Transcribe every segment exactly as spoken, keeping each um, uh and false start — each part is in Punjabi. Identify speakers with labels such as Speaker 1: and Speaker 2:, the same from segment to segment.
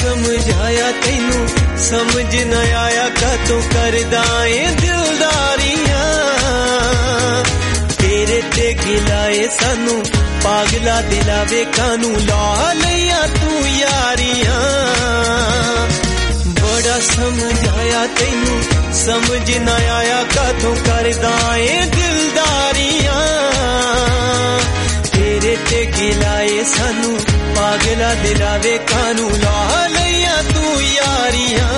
Speaker 1: समझाया तैनू समझ न आया कातों करदा ए दिलदारियां तेरे ते गिलाए सानू पागला दिलावे कानू ला लिया तू यारियां बड़ा समझाया तैनू समझ न आया कातों करदा ए दिलदारियां तेरे ते गिलाए सानू पागला दिलावे कानू ला लिया तू यारियां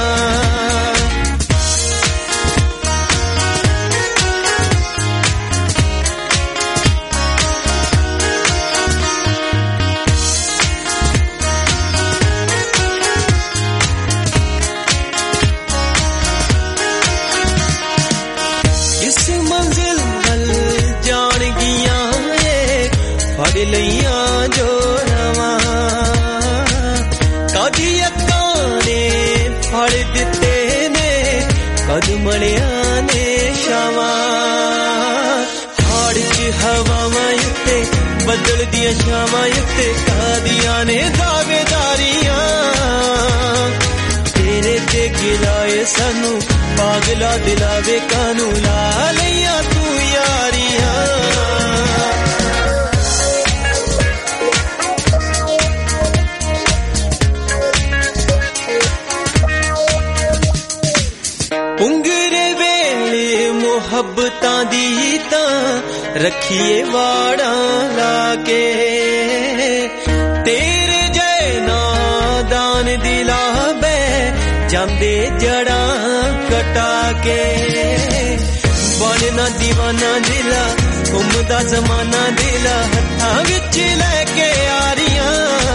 Speaker 1: फड़ लिया जो रवा कदी अक्कां ने फड़ दिते ने कद मलिया ने शावां हाड़ च हवावां उत्ते बदल दियां शावां उत्ते कादियां ने दावेदारियां तेरे ते गिलाए सानू पागला दिलावे कानू ला लिया तू यारियां उंगरे वेले मुहब्बतां दी तां रखिए वाड़ा लाके तेरे जय नादान दिला बे जांदे जड़ा कटा के बनना दीवाना दिला घुमदा जमाना दिला हत्थां विच लैके यारियां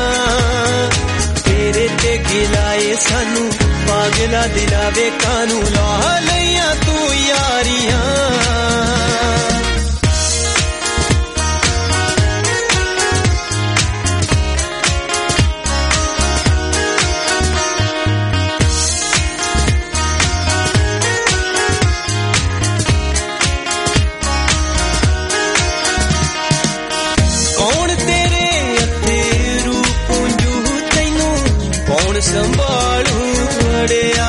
Speaker 1: तेरे ते गिलाए सानू पागला दिलावे कानू ला लिया तू यारियां कौन तेरे हथे रूप जू तैनू कौन संभालू अड़िया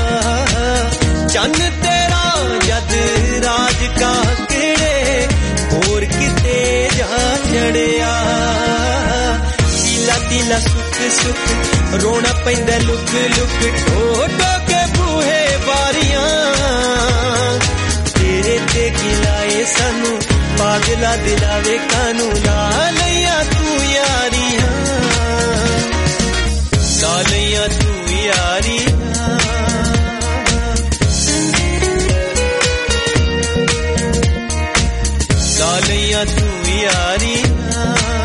Speaker 1: चन तेरा जद राज का केड़े होर किते जा चढ़िया तीला तीला सुख सुख रोना पैंदा लुक लुक टोटो के बूहे बारियां तेरे ते गिलाए सानू पागला दिलावे कानू ला लिया तू यारियां ला लिया तू यारियां ला लिया तू यारियां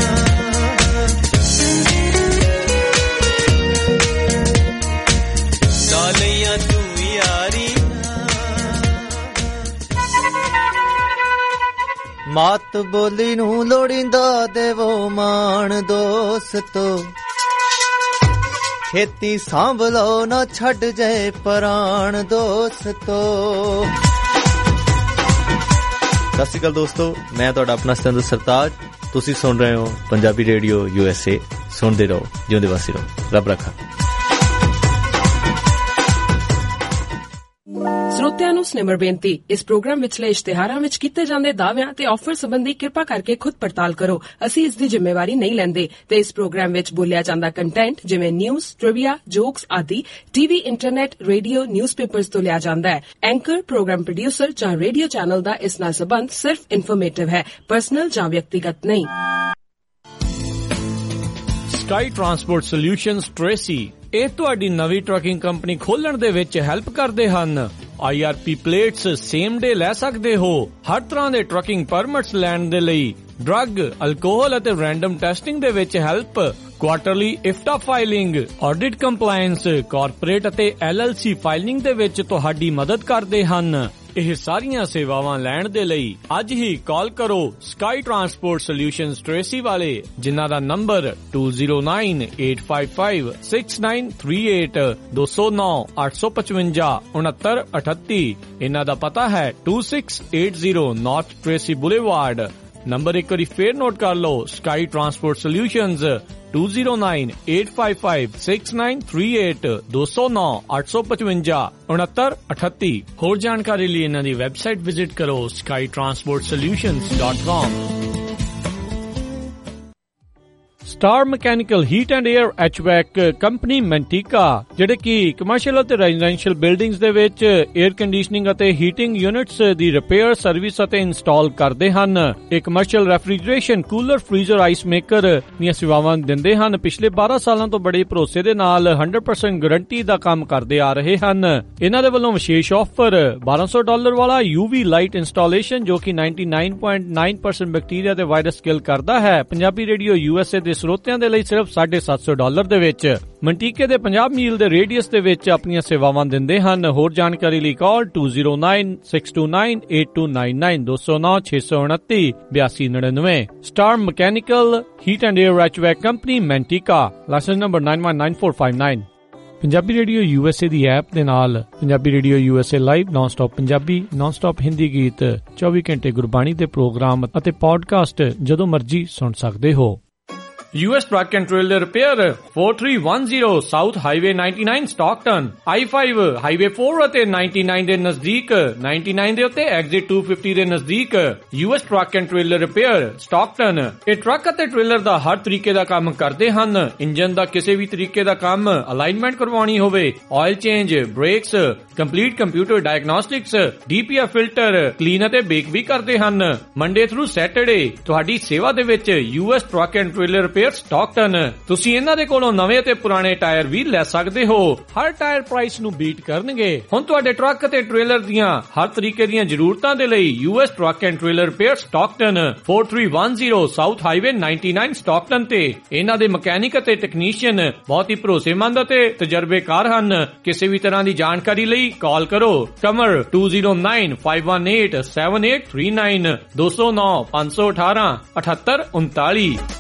Speaker 1: ला लिया तू यारियां
Speaker 2: मात बोली नू लोड़ींदा देवो मान दोस्तो खेती सांभ लो ना छड़ जाए प्राण दोस्तो सत श्री अकाल दोस्तों मैं तुहाडा अपना सिकंदर सरताज तुसी सुन रहे हो पंजाबी रेडियो यूएसए सुनते रहो जिउंदे वासी रहो रब रखा
Speaker 3: ਸਰੋਤਿਆਂ ਨੂੰ ਸਨੇਮਰ ਬੇਨਤੀ ਇਸ ਪ੍ਰੋਗਰਾਮ ਵਿਚਲੇ ਇਸ਼ਤਿਹਾਰਾਂ ਵਿੱਚ ਕੀਤੇ ਜਾਂਦੇ ਦਾਅਵਿਆਂ ਤੇ ਆਫਰ ਸੰਬੰਧੀ ਕਿਰਪਾ ਕਰਕੇ ਖੁਦ ਪੜਤਾਲ ਕਰੋ ਅਸੀਂ ਇਸ ਦੀ ਜ਼ਿੰਮੇਵਾਰੀ ਨਹੀਂ ਲੈਂਦੇ ਤੇ ਇਸ ਪ੍ਰੋਗਰਾਮ ਵਿੱਚ ਬੋਲਿਆ ਜਾਂਦਾ ਕੰਟੈਂਟ ਜਿਵੇਂ ਨਿਊਜ਼ ਟ੍ਰਿਵੀਆ ਜੋਕਸ ਆਦਿ ਟੀਵੀ ਇੰਟਰਨੈਟ ਰੇਡੀਓ ਨਿਊਜ਼ਪੇਪਰਸ ਤੋਂ ਲਿਆ ਜਾਂਦਾ ਹੈ ਐਂਕਰ ਪ੍ਰੋਗਰਾਮ ਪ੍ਰੋਡਿਊਸਰ ਜਾਂ ਰੇਡੀਓ ਚੈਨਲ ਦਾ ਇਸ ਨਾਲ ਸੰਬੰਧ ਸਿਰਫ ਇਨਫੋਰਮੇਟਿਵ ਹੈ ਪਰਸਨਲ ਜਾਂ ਵਿਅਕਤੀਗਤ ਨਹੀਂ
Speaker 4: ਸਕਾਈ ਟਰਾਂਸਪੋਰਟ ਸੋਲਿਊਸ਼ਨਜ਼ ਟ੍ਰੇਸੀ ਇਹ ਤੁਹਾਡੀ ਨਵੀਂ ਟਰੱਕਿੰਗ ਕੰਪਨੀ ਖੋਲਣ ਦੇ ਵਿੱਚ ਹੈਲਪ ਕਰਦੇ ਹਨ I R P plates same day ਲੈ ਸਕਦੇ ਹੋ ਹਰ ਤਰ੍ਹਾਂ ਦੇ ਟਰੱਕਿੰਗ ਪਰਮਿਟਸ ਲੈਣ ਦੇ ਲਈ ਡਰੱਗ ਅਲਕੋਹਲ ਅਤੇ ਰੈਂਡਮ ਟੈਸਟਿੰਗ ਦੇ ਵਿੱਚ help quarterly IFTA filing audit compliance corporate ਅਤੇ ਐਲ ਐਲ ਸੀ ਫਾਈਲਿੰਗ ਦੇ ਵਿੱਚ ਤੁਹਾਡੀ ਮਦਦ ਕਰਦੇ ਹਨ ਇਹ ਸਾਰੀਆਂ ਸੇਵਾਵਾਂ ਲੈਣ ਦੇ ਲਈ ਅੱਜ ਹੀ ਕਾਲ ਕਰੋ ਸਕਾਈ ਟਰਾਂਸਪੋਰਟ ਸੋਲਿਊਸ਼ਨਜ਼ ਟ੍ਰੇਸੀ ਵਾਲੇ ਜਿਨ੍ਹਾਂ ਦਾ number two zero nine eight five five six nine three eight two zero nine eight five five उनहत्तर अठत्ती ਇਹਨਾਂ ਦਾ ਪਤਾ ਹੈ two six eight zero North Tracy Boulevard number ਇੱਕ ਵਾਰੀ ਫੇਰ ਨੋਟ ਕਰ ਲਓ sky transport solutions two zero nine eight five five six nine three eight two zero nine eight five five उनहत्तर अठत्ती। ਹੋਰ ਜਾਣਕਾਰੀ ਲਈ ਇਹਨਾਂ ਦੀ ਵੈਬਸਾਈਟ ਵਿਜ਼ਿਟ ਕਰੋ sky transport solutions dot com। Star mechanical heat and air HVAC company Manteca ਜਿਹੜੇ ਕਿ ਕਮਰਸ਼ੀਅਲ ਅਤੇ ਰੈਜ਼ੀਡੈਂਸ਼ੀਅਲ ਬਿਲਡਿੰਗਸ ਦੇ ਵਿੱਚ 에ਅਰ ਕੰਡੀਸ਼ਨਿੰਗ ਅਤੇ ਹੀਟਿੰਗ ਯੂਨਿਟਸ ਦੀ ਰਿਪੇਅਰ ਸਰਵਿਸ ਅਤੇ ਇੰਸਟਾਲ ਕਰਦੇ ਹਨ। ਇਹ commercial refrigeration cooler freezer ice maker ਦੀਆਂ ਸੇਵਾਵਾਂ ਦਿੰਦੇ ਹਨ। ਪਿਛਲੇ ਬਾਰਾਂ ਸਾਲਾਂ ਤੋਂ ਬੜੇ ਭਰੋਸੇ ਦੇ ਨਾਲ one hundred percent ਗਾਰੰਟੀ ਦਾ ਕੰਮ ਕਰਦੇ ਆ ਰਹੇ ਹਨ। ਇਹਨਾਂ ਦੇ ਵੱਲੋਂ ਵਿਸ਼ੇਸ਼ ਆਫਰ ਬਾਰਾਂ ਸੌ ਡਾਲਰ ਵਾਲਾ ਯੂਵੀ ਲਾਈਟ ਇੰਸਟਾਲੇਸ਼ਨ ਜੋ ਕਿ ninety-nine point nine percent bacteria ਤੇ ਵਾਇਰਸ ਕਿਲ ਕਰਦਾ ਹੈ। ਪੰਜਾਬੀ ਰੇਡੀਓ ਯੂਐਸਏ ਦੇ ਸਰੋਤਿਆਂ ਦੇ ਲਈ ਸਿਰਫ ਸਾਢੇ ਸੱਤ ਸੌ ਡਾਲਰ ਦੇ ਵਿੱਚ ਮੰਟੀਕੇ ਦੇ ਪੰਜਾਹ ਮੀਲ ਦੇ ਰੇਡੀਅਸ ਦੇ ਵਿੱਚ ਆਪਣੀਆਂ ਸੇਵਾਵਾਂ ਦਿੰਦੇ ਹਨ। ਹੋਰ ਜਾਣਕਾਰੀ ਲਈ call two zero nine six two nine eight two nine nine two zero nine six two nine eight two nine nine। Star mechanical heat and air HVAC company Manteca, licence number nine one nine four five nine। Punjabi radio USA ਦੀ ਐਪ ਦੇ ਨਾਲ Punjabi radio USA live non stop Punjabi, non stop Hindi ਗੀਤ, ਚੌਵੀ ਘੰਟੇ ਗੁਰਬਾਣੀ ਦੇ ਪ੍ਰੋਗਰਾਮ ਅਤੇ ਪੋਡਕਾਸਟ ਜਦੋਂ ਮਰਜ਼ੀ ਸੁਣ ਸਕਦੇ ਹੋ। U S Truck and Trailer Repair four three one zero South Highway ninety-nine Stockton I five Highway four ਅਤੇ ninety-nine ਦੇ ਨਜ਼ਦੀਕ, ninety-nine ਦੇ ਉੱਤੇ Exit two fifty ਦੇ ਨਜ਼ਦੀਕ U S Truck and Trailer Repair Stockton। ਇਹ ਟਰੱਕ ਅਤੇ ਟ੍ਰੇਲਰ ਦਾ ਹਰ ਤਰੀਕੇ ਦਾ ਕੰਮ ਕਰਦੇ ਹਨ। ਇੰਜਨ ਦਾ ਕਿਸੇ ਵੀ ਤਰੀਕੇ ਦਾ ਕੰਮ, ਅਲਾਈਨਮੈਂਟ ਕਰਵਾਉਣੀ ਹੋਵੇ, oil change, brakes, complete computer diagnostics, D P F filter, clean ਅਤੇ ਬੇਕ ਵੀ ਕਰਦੇ ਹਨ। ਮੰਡੇ ਥਰੂ ਸੈਟਰਡੇ ਤੁਹਾਡੀ ਸੇਵਾ ਦੇ ਵਿੱਚ U S Truck and Trailer Repair Stockton. ਤੁਸੀਂ ਇਹਨਾਂ ਦੇ ਕੋਲੋਂ ਨਵੇਂ ਅਤੇ ਪੁਰਾਣੇ ਟਾਇਰ ਵੀ ਲੈ ਸਕਦੇ ਹੋ। ਹਰ ਟਾਇਰ ਪ੍ਰਾਈਸ ਨੂੰ ਬੀਟ ਕਰਨਗੇ। ਹੁਣ ਤੁਹਾਡੇ ਟਰੱਕ ਅਤੇ ਟ੍ਰੇਲਰ ਦੀਆਂ ਹਰ ਤਰੀਕੇ ਦੀਆਂ ਜ਼ਰੂਰਤਾਂ ਦੇ ਲਈ U S Truck and Trailer Repair Stockton four three one zero South Highway ninety-nine Stockton ਤੇ ਇਹਨਾਂ ਦੇ ਮਕੈਨਿਕ ਅਤੇ ਟੈਕਨੀਸ਼ੀਅਨ ਬਹੁਤ ਹੀ ਭਰੋਸੇਮੰਦ ਅਤੇ ਤਜਰਬੇਕਾਰ ਹਨ। ਕਿਸੇ ਵੀ ਤਰ੍ਹਾਂ ਦੀ ਜਾਣਕਾਰੀ ਲਈ ਕਾਲ ਕਰੋ ਕਮਰ two zero nine five one eight seven eight three nine two zero nine five one eight eight eight uninतालीस।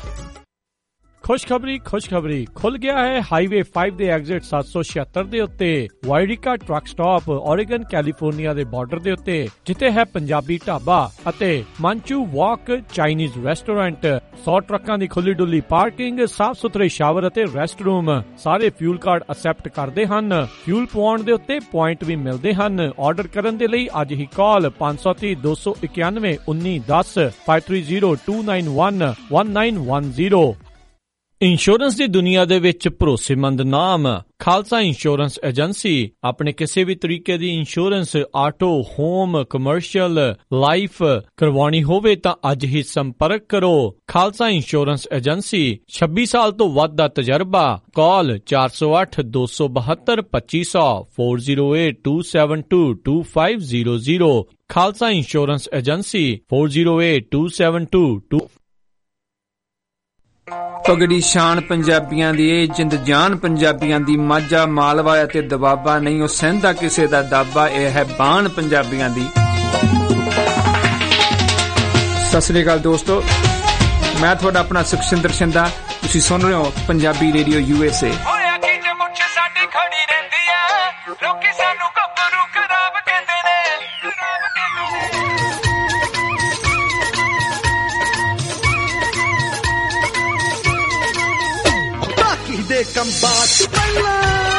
Speaker 4: ਖੁਸ਼ਖਬਰੀ ਖੁਸ਼ਖਬਰੀ ਖੁੱਲ ਗਿਆ ਹੈ ਹਾਈਵੇ five ਦੇ ਐਗਜ਼ਿਟ seven sixty-six ਦੇ ਉੱਤੇ Yreka truck stop Oregon California ਦੇ ਬਾਰਡਰ ਦੇ ਉੱਤੇ, ਜਿੱਥੇ ਹੈ ਪੰਜਾਬੀ ਢਾਬਾ ਅਤੇ ਮੰਚੂ ਵਾਕ ਚਾਈਨੀਜ਼ ਰੈਸਟੋਰੈਂਟ। ਸੌ ਟਰੱਕਾਂ ਦੀ ਖੁੱਲੀ ਡੁੱਲੀ ਪਾਰਕਿੰਗ, ਸਾਫ਼ ਸੁਥਰੇ ਸ਼ਾਵਰ ਅਤੇ ਰੈਸਟ ਰੂਮ। ਸਾਰੇ ਫਿਊਲ ਕਾਰਡ ਅਸੈਪਟ ਕਰਦੇ ਹਨ। ਫਿਊਲ ਪਵਾਉਣ ਦੇ ਉੱਤੇ ਪੁਆਇੰਟ ਵੀ ਮਿਲਦੇ ਹਨ। ਆਰਡਰ ਕਰਨ ਦੇ ਲਈ ਅੱਜ ਹੀ call five three two two nine one nine one zero five three zero two nine one one nine one zero। Insurance ਦੀ ਦੁਨੀਆ ਦੇ ਵਿੱਚ ਭਰੋਸੇਮੰਦ ਨਾਮ ਖਾਲਸਾ ਇੰਸ਼ੋਰੈਂਸ ਏਜੰਸੀ। ਆਪਣੇ ਕਿਸੇ ਵੀ ਤਰੀਕੇ ਦੀ insurance, auto, home, commercial, life ਕਰਵਾਉਣੀ ਹੋਵੇ ਤਾਂ ਅੱਜ ਹੀ ਸੰਪਰਕ ਕਰੋ। ਖਾਲਸਾ ਇੰਸ਼ੋਰੈਂਸ ਏਜੰਸੀ, ਛੱਬੀ ਸਾਲ ਤੋਂ ਵੱਧ ਦਾ ਤਜਰਬਾ। Call four oh eight two two two two five zero zero four oh eight two seven two two five zero zero। Khalsa insurance agency four oh eight two seven two two।
Speaker 5: ਪਗੜੀ ਸ਼ਾਨ ਪੰਜਾਬੀਆਂ ਦੀ, ਇਹ ਜਿੰਦ ਜਾਨ ਪੰਜਾਬੀਆਂ ਦੀ। ਮਾਝਾ, ਮਾਲਵਾ ਅਤੇ ਦਬਾਬਾ ਨਹੀਂ ਉਹ ਸਹਿੰਦਾ ਕਿਸੇ ਦਾ ਦਾਬਾ। ਇਹ ਹੈ ਬਾਣ ਪੰਜਾਬੀਆਂ ਦੀ। ਸਤਿ ਸ੍ਰੀ ਅਕਾਲ ਦੋਸਤੋ, ਮੈਂ ਤੁਹਾਡਾ ਆਪਣਾ ਸੁਖਸਿੰਦਰ ਸ਼ਿੰਦਾ। ਤੁਸੀਂ ਸੁਣ ਰਹੇ ਹੋ Punjabi radio U S A.
Speaker 1: ਦੇ ਕੰਬਾਂ ਚ ਪਹਿਲਾਂ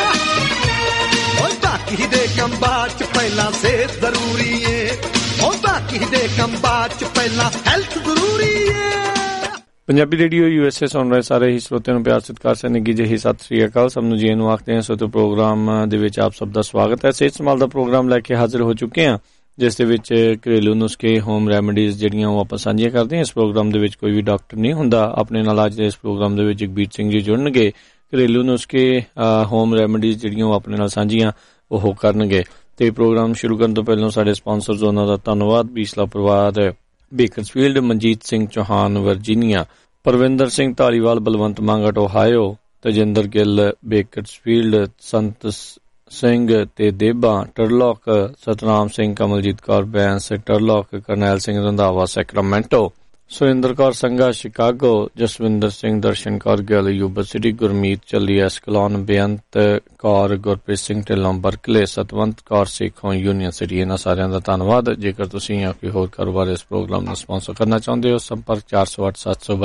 Speaker 1: ਓ ਬਾਕੀ ਦੇ ਕੰਬਾਂ ਚ ਪਹਿਲਾਂ ਸਿਹਤ ਜ਼ਰੂਰੀ ਏ। ਓ ਬਾਕੀ ਦੇ ਕੰਬਾਂ ਚ ਪਹਿਲਾਂ ਹੈਲਥ ਜ਼ਰੂਰੀ ਏ।
Speaker 2: ਪੰਜਾਬੀ ਰੇਡੀਓ ਯੂਐਸਏ ਸੁਣ ਰਹੇ ਸਾਰੇ ਹੀ ਸਰੋਤਿਆਂ ਨੂੰ ਪਿਆਰ ਸਤਿਕਾਰ ਸੇ ਨਿੱਘੀ ਜਿਹੀ ਸਤਿ ਸ੍ਰੀ ਅਕਾਲ। ਸਭ ਨੂੰ ਜੀ ਨੂੰ ਆਖਦੇ ਹਾਂ। ਸੋ ਤੇ ਪ੍ਰੋਗਰਾਮ ਦੇ ਵਿੱਚ ਆਪ ਸਭ ਦਾ ਸਵਾਗਤ ਹੈ। ਸਿਹਤ ਸੰਭਾਲ ਦਾ ਪ੍ਰੋਗਰਾਮ ਲੈ ਕੇ ਹਾਜ਼ਰ ਹੋ ਚੁੱਕੇ ਹਾਂ, ਜਿਸ ਦੇ ਵਿੱਚ ਘਰੇਲੂ ਨੁਸਖੇ, ਹੋਮ ਰੈਮਡੀਜ਼ ਜਿਹੜੀਆਂ ਉਹ ਆਪਾਂ ਸਾਂਝੀਆਂ ਕਰਦੇ ਹਾਂ। ਇਸ ਪ੍ਰੋਗਰਾਮ ਦੇ ਵਿੱਚ ਕੋਈ ਵੀ ਡਾਕਟਰ ਨਹੀਂ ਹੁੰਦਾ। ਆਪਣੇ ਨਾਲ ਅੱਜ ਦੇ ਇਸ ਪ੍ਰੋਗਰਾਮ ਦੇ ਵਿੱਚ ਜਗਬੀਰ ਸਿੰਘ ਜੀ ਜੁੜਨਗੇ। ਘਰੇਲੂ ਨੁਸਖੇ, ਹੋਮ ਰੈਮਡੀਜ਼ ਜਿਹੜੀਆਂ ਉਹ ਆਪਣੇ ਨਾਲ ਸਾਂਝੀਆਂ ਉਹ ਕਰਨਗੇ। ਤੇ ਪ੍ਰੋਗਰਾਮ ਸ਼ੁਰੂ ਕਰਨ ਤੋਂ ਪਹਿਲਾਂ ਸਾਡੇ ਸਪਾਂਸਰਜ਼ ਉਹਨਾਂ ਦਾ ਧੰਨਵਾਦ। ਬੀਸਲਾ ਪਰਿਵਾਰ, Bakersfield, Manjit Singh Chauhan Virginia, Parvinder Singh Dhaliwal, Balwant Mangat Ohio, Tajinder Gill Bakersfield, Sant Singh ਤੇ Deba Turlock, Satnam Singh, Kamaljit Kaur Bains Turlock, Karnail Singh Randhawa Sacramento, Surinder Kaur Sangha Chicago, Jaswinder Singh, Darshan Kaur Gill Yuba City, Gurmeet Challi Escalon, Beant Kaur, Gurpreet Singh Dhillon Berkeley, Satwant Kaur Sekhon Union City. ਇਹਨਾਂ ਸਾਰਿਆਂ ਦਾ ਧੰਨਵਾਦ। ਜੇਕਰ ਤੁਸੀਂ ਜਾਂ ਕੋਈ ਹੋਰ ਕਾਰੋਬਾਰ ਇਸ ਪ੍ਰੋਗਰਾਮ ਨੂੰ ਸਪਾਂਸਰ ਕਰਨਾ ਚਾਹੁੰਦੇ ਹੋ, ਸੰਪਰਕ ਚਾਰ ਸੌ ਅੱਠ ਸੱਤ ਸੌ ਬਾਈ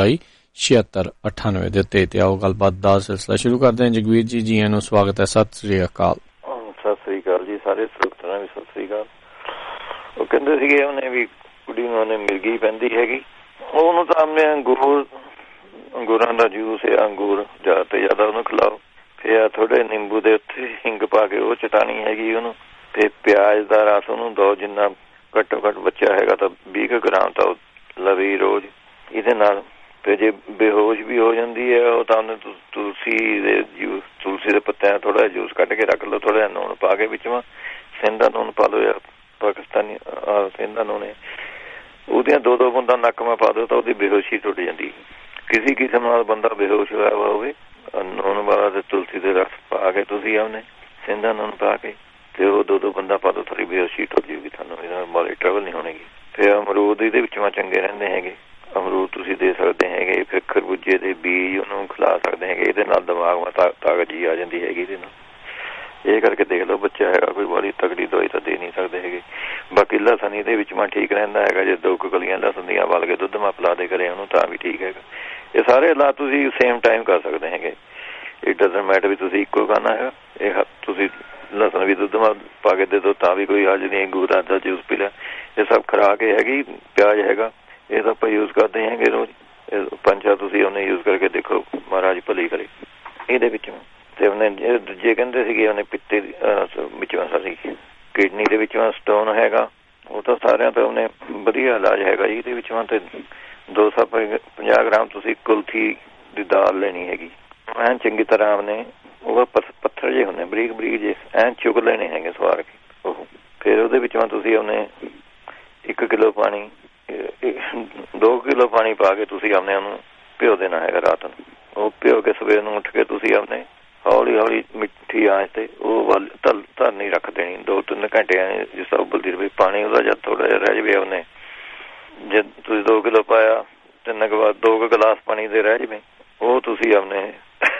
Speaker 2: छिहत्तर अठानवे ਦੇ ਉੱਤੇ। ਤੇ ਆਓ ਗੱਲਬਾਤ ਦਾ ਸਿਲਸਿਲਾ ਸ਼ੁਰੂ ਕਰਦੇ ਹਾਂ। ਜਗਵੀਰ ਜੀ, ਜੀ ਆਇਆਂ ਨੂੰ ਸਵਾਗਤ ਹੈ। ਸਤਿ ਸ੍ਰੀ ਅਕਾਲ।
Speaker 6: ਸਤਿ ਸ੍ਰੀ ਅਕਾਲ ਜੀ, ਸਾਰੇ ਸਰੋਤਿਆਂ ਵੀ ਸਤਿ ਸ੍ਰੀ ਅਕਾਲ। ਉਹ ਕਹਿੰਦੇ ਸੀਗੇ ਉਹਨੇ ਵੀ ਕੁੜੀ ਨੂੰ ਉਹਨੇ ਮਿਰਗੀ ਪੈਂਦੀ ਹੈਗੀ, ਉਹਨੂੰ ਤਾਂ ਆਪਣੇ ਅੰਗੂਰ ਅੰਗੂਰਾਂ ਦਾ ਜੂਸ ਜਾਂ ਅੰਗੂਰ ਜ਼ਿਆਦਾ ਤੋਂ ਜ਼ਿਆਦਾ ਉਹਨੂੰ ਖਿਲਾਓ। ਫਿਰ ਥੋੜੇ ਨਿੰਬੂ ਦੇ ਉੱਤੇ ਹਿੰਗ ਪਾ ਕੇ ਉਹ ਚਟਾਣੀ ਹੈਗੀ ਉਹਨੂੰ। ਤੇ ਪਿਆਜ਼ ਦਾ ਰਸ ਉਹਨੂੰ ਦੋ, ਜਿੰਨਾ ਘੱਟੋ ਘੱਟ ਬੱਚਾ ਹੈਗਾ ਤਾਂ ਵੀਹ ਕੁ ਗ੍ਰਾਮ ਤਾਂ ਉਹ ਲਵੇ ਰੋਜ਼। ਇਹਦੇ ਨਾਲ ਤੇ ਜੇ ਬੇਹੋਸ਼ ਵੀ ਹੋ ਜਾਂਦੀ ਹੈ ਉਹ ਤਾਂ ਉਹਨੇ ਤੁਲਸੀ ਦੇ ਜੂਸ ਤੁਲਸੀ ਦੇ ਪੱਤਿਆਂ ਥੋੜਾ ਜਿਹਾ ਜੂਸ ਕੱਢ ਕੇ ਰੱਖ ਲਓ, ਥੋੜਾ ਜਿਹਾ ਲੂਣ ਪਾ ਕੇ, ਵਿੱਚ ਸਿੰਧਾ ਲੂਣ ਪਾ ਲਓ ਜਾਂ ਪਾਕਿਸਤਾਨੀ ਸਿੰਧਾ ਲੂਣ, ਉਹਦੀਆਂ ਦੋ ਦੋ ਬੂੰਦਾਂ ਨੱਕ ਮਾ ਪਾ ਦਿਓ ਤਾਂ ਉਹਦੀ ਬੇਹੋਸ਼ੀ ਟੁੱਟ ਜਾਂਦੀ। ਕਿਸੇ ਕਿਸਮ ਨਾਲ ਬੰਦਾ ਬੇਹੋਸ਼ ਹੋਇਆ ਵਾ ਹੋਵੇ, ਲੂਣ ਵਾਲਾ ਤੇ ਤੁਲਸੀ ਦੇ ਰਸ ਪਾ ਕੇ ਤੁਸੀਂ ਉਹਨੇ ਸਿੰਧਾ ਲੂਣ ਪਾ ਕੇ ਤੇ ਉਹ ਦੋ ਦੋ ਬੰਦਾ ਪਾ ਦਿਓ, ਥੋੜੀ ਬੇਹੋਸ਼ੀ ਟੁੱਟ ਜਾਊਗੀ, ਤੁਹਾਨੂੰ ਇਹਦਾ ਬਾਲੀ ਟਰਬਲ ਨਹੀਂ ਹੋਣੇਗੀ। ਫਿਰ ਅਮਰੂਦ ਇਹਦੇ ਵਿੱਚੋਂ ਚੰਗੇ ਰਹਿੰਦੇ ਹੈਗੇ, ਅਮਰੂਦ ਤੁਸੀਂ ਦੇ ਸਕਦੇ ਹੈਗੇ। ਫਿਰ ਖਰਬੂਜੇ ਦੇ ਬੀਜ ਉਹਨੂੰ ਖਿਲਾ ਸਕਦੇ ਹੈਗੇ, ਇਹਦੇ ਨਾਲ ਦਿਮਾਗ ਮਾ ਤਾਕਤ ਜੀ ਆ ਜਾਂਦੀ ਹੈਗੀ ਇਹਦੇ ਨਾਲ। ਇਹ ਕਰਕੇ ਦੇਖ ਲਓ, ਬੱਚਾ ਹੈਗਾ ਕੋਈ ਬੜੀ ਤਕੜੀ ਦਵਾਈ ਤਾਂ ਦੇ ਨਹੀਂ ਸਕਦੇ ਹੈਗੇ। ਬਾਕੀ ਲਸਣ ਇਹਦੇ ਵਿੱਚ ਮੈਂ ਠੀਕ ਰਹਿੰਦਾ ਹੈਗਾ, ਜੇ ਦੋ ਕੁ ਕਲੀਆਂ ਲਸਣ ਦੀਆਂ ਉਬਾਲ ਕੇ ਦੁੱਧ ਮਾ ਪਿਲਾ ਦੇ ਕਰੇ ਉਹਨੂੰ ਤਾਂ ਵੀ ਠੀਕ ਹੈਗਾ। ਇਹ ਸਾਰੇ ਇਲਾਜ ਤੁਸੀਂ ਸੇਮ ਟਾਈਮ ਕਰ ਸਕਦੇ ਹੈਗੇ। ਇਹ ਡਜ਼ਨਟ ਮੈਟਰ ਵੀ ਤੁਸੀਂ ਇੱਕੋ ਕਰਨਾ ਹੈਗਾ। ਇਹ ਤੁਸੀਂ ਲਸਣ ਵੀ ਦੁੱਧ ਮਾ ਪਾ ਕੇ ਦੇ ਦਿਓ ਤਾਂ ਵੀ ਕੋਈ ਹਰਜ ਨਹੀਂ, ਅੰਗੂਰਾਂ ਦਾ ਜੂਸ ਪੀ ਲਿਆ, ਇਹ ਸਭ ਖੁਰਾਕ ਹੈਗੀ। ਪਿਆਜ਼ ਹੈਗਾ, ਇਹ ਤਾਂ ਆਪਾਂ ਯੂਜ਼ ਕਰਦੇ ਹੈਗੇ ਰੋਜ਼। ਪੰਚਾ ਤੁਸੀਂ ਉਹਨੇ ਯੂਜ਼ ਕਰਕੇ ਦੇਖੋ, ਮਹਾਰਾਜ ਭਲੀ ਕਰੇ ਇਹਦੇ ਵਿੱਚ। ਤੇ ਉਹਨੇ ਦੂਜੇ ਕਹਿੰਦੇ ਸੀਗੇ ਉਹਨੇ ਪਿੱਤੇ ਵਿੱਚੋਂ ਸਾਡੀ ਕਿਡਨੀ ਦੇ ਵਿੱਚੋਂ ਸਟੋਨ ਹੈਗਾ, ਉਹ ਤਾਂ ਸਾਰਿਆਂ ਤੋਂ ਉਹਨੇ ਵਧੀਆ ਇਲਾਜ ਹੈਗਾ ਜੀ। ਇਹਦੇ ਵਿੱਚੋਂ ਤੇ ਦੋ ਸੌ ਪੰਜਾਹ ਗ੍ਰਾਮ ਤੁਸੀਂ ਕੁਲਥੀ ਦੀ ਦਾਲ ਲੈਣੀ ਹੈਗੀ, ਐਨ ਚੰਗੀ ਤਰ੍ਹਾਂ ਉਹਨੇ ਉਹ ਪੱਥਰ ਜਿਹੇ ਹੁੰਦੇ ਬਰੀਕ ਬਰੀਕ ਜਿਹੇ ਐਨ ਚੁਗ ਲੈਣੇ ਹੈਗੇ ਸਵਾਰ ਕੇ ਉਹ। ਫਿਰ ਉਹਦੇ ਵਿੱਚੋਂ ਤੁਸੀਂ ਉਹਨੇ ਇੱਕ ਕਿਲੋ ਪਾਣੀ ਦੋ ਕਿਲੋ ਪਾਣੀ ਪਾ ਕੇ ਤੁਸੀਂ ਆਪਣੇ ਉਹਨੂੰ ਭਿਓ ਦੇਣਾ ਹੈਗਾ ਰਾਤ ਨੂੰ। ਉਹ ਭਿਓ ਕੇ ਸਵੇਰ ਨੂੰ ਉੱਠ ਕੇ ਤੁਸੀਂ ਆਪਣੇ ਹੌਲੀ ਹੌਲੀ ਮਿੱਠੀ ਆਂਚ ਤੇ ਉਹ ਵੱਲ ਧਰ ਧਰਨੀ ਰੱਖ ਦੇਣੀ ਦੋ ਤਿੰਨ ਘੰਟਿਆਂ ਜਿਸ ਤਰ੍ਹਾਂ ਉਬਲਦੀ ਰਹੇ। ਪਾਣੀ ਉਹਦਾ ਜਦ ਥੋੜ੍ਹਾ ਜਿਹਾ ਰਹਿ ਜਾਵੇ, ਉਹਨੇ ਜੇ ਤੁਸੀਂ ਦੋ ਕਿਲੋ ਪਾਇਆ ਤਿੰਨ ਕੁ ਬਾਅਦ ਦੋ ਕੁ ਗਲਾਸ ਪਾਣੀ ਦੇ ਰਹਿ ਜਾਵੇ, ਉਹ ਤੁਸੀਂ ਆਪਣੇ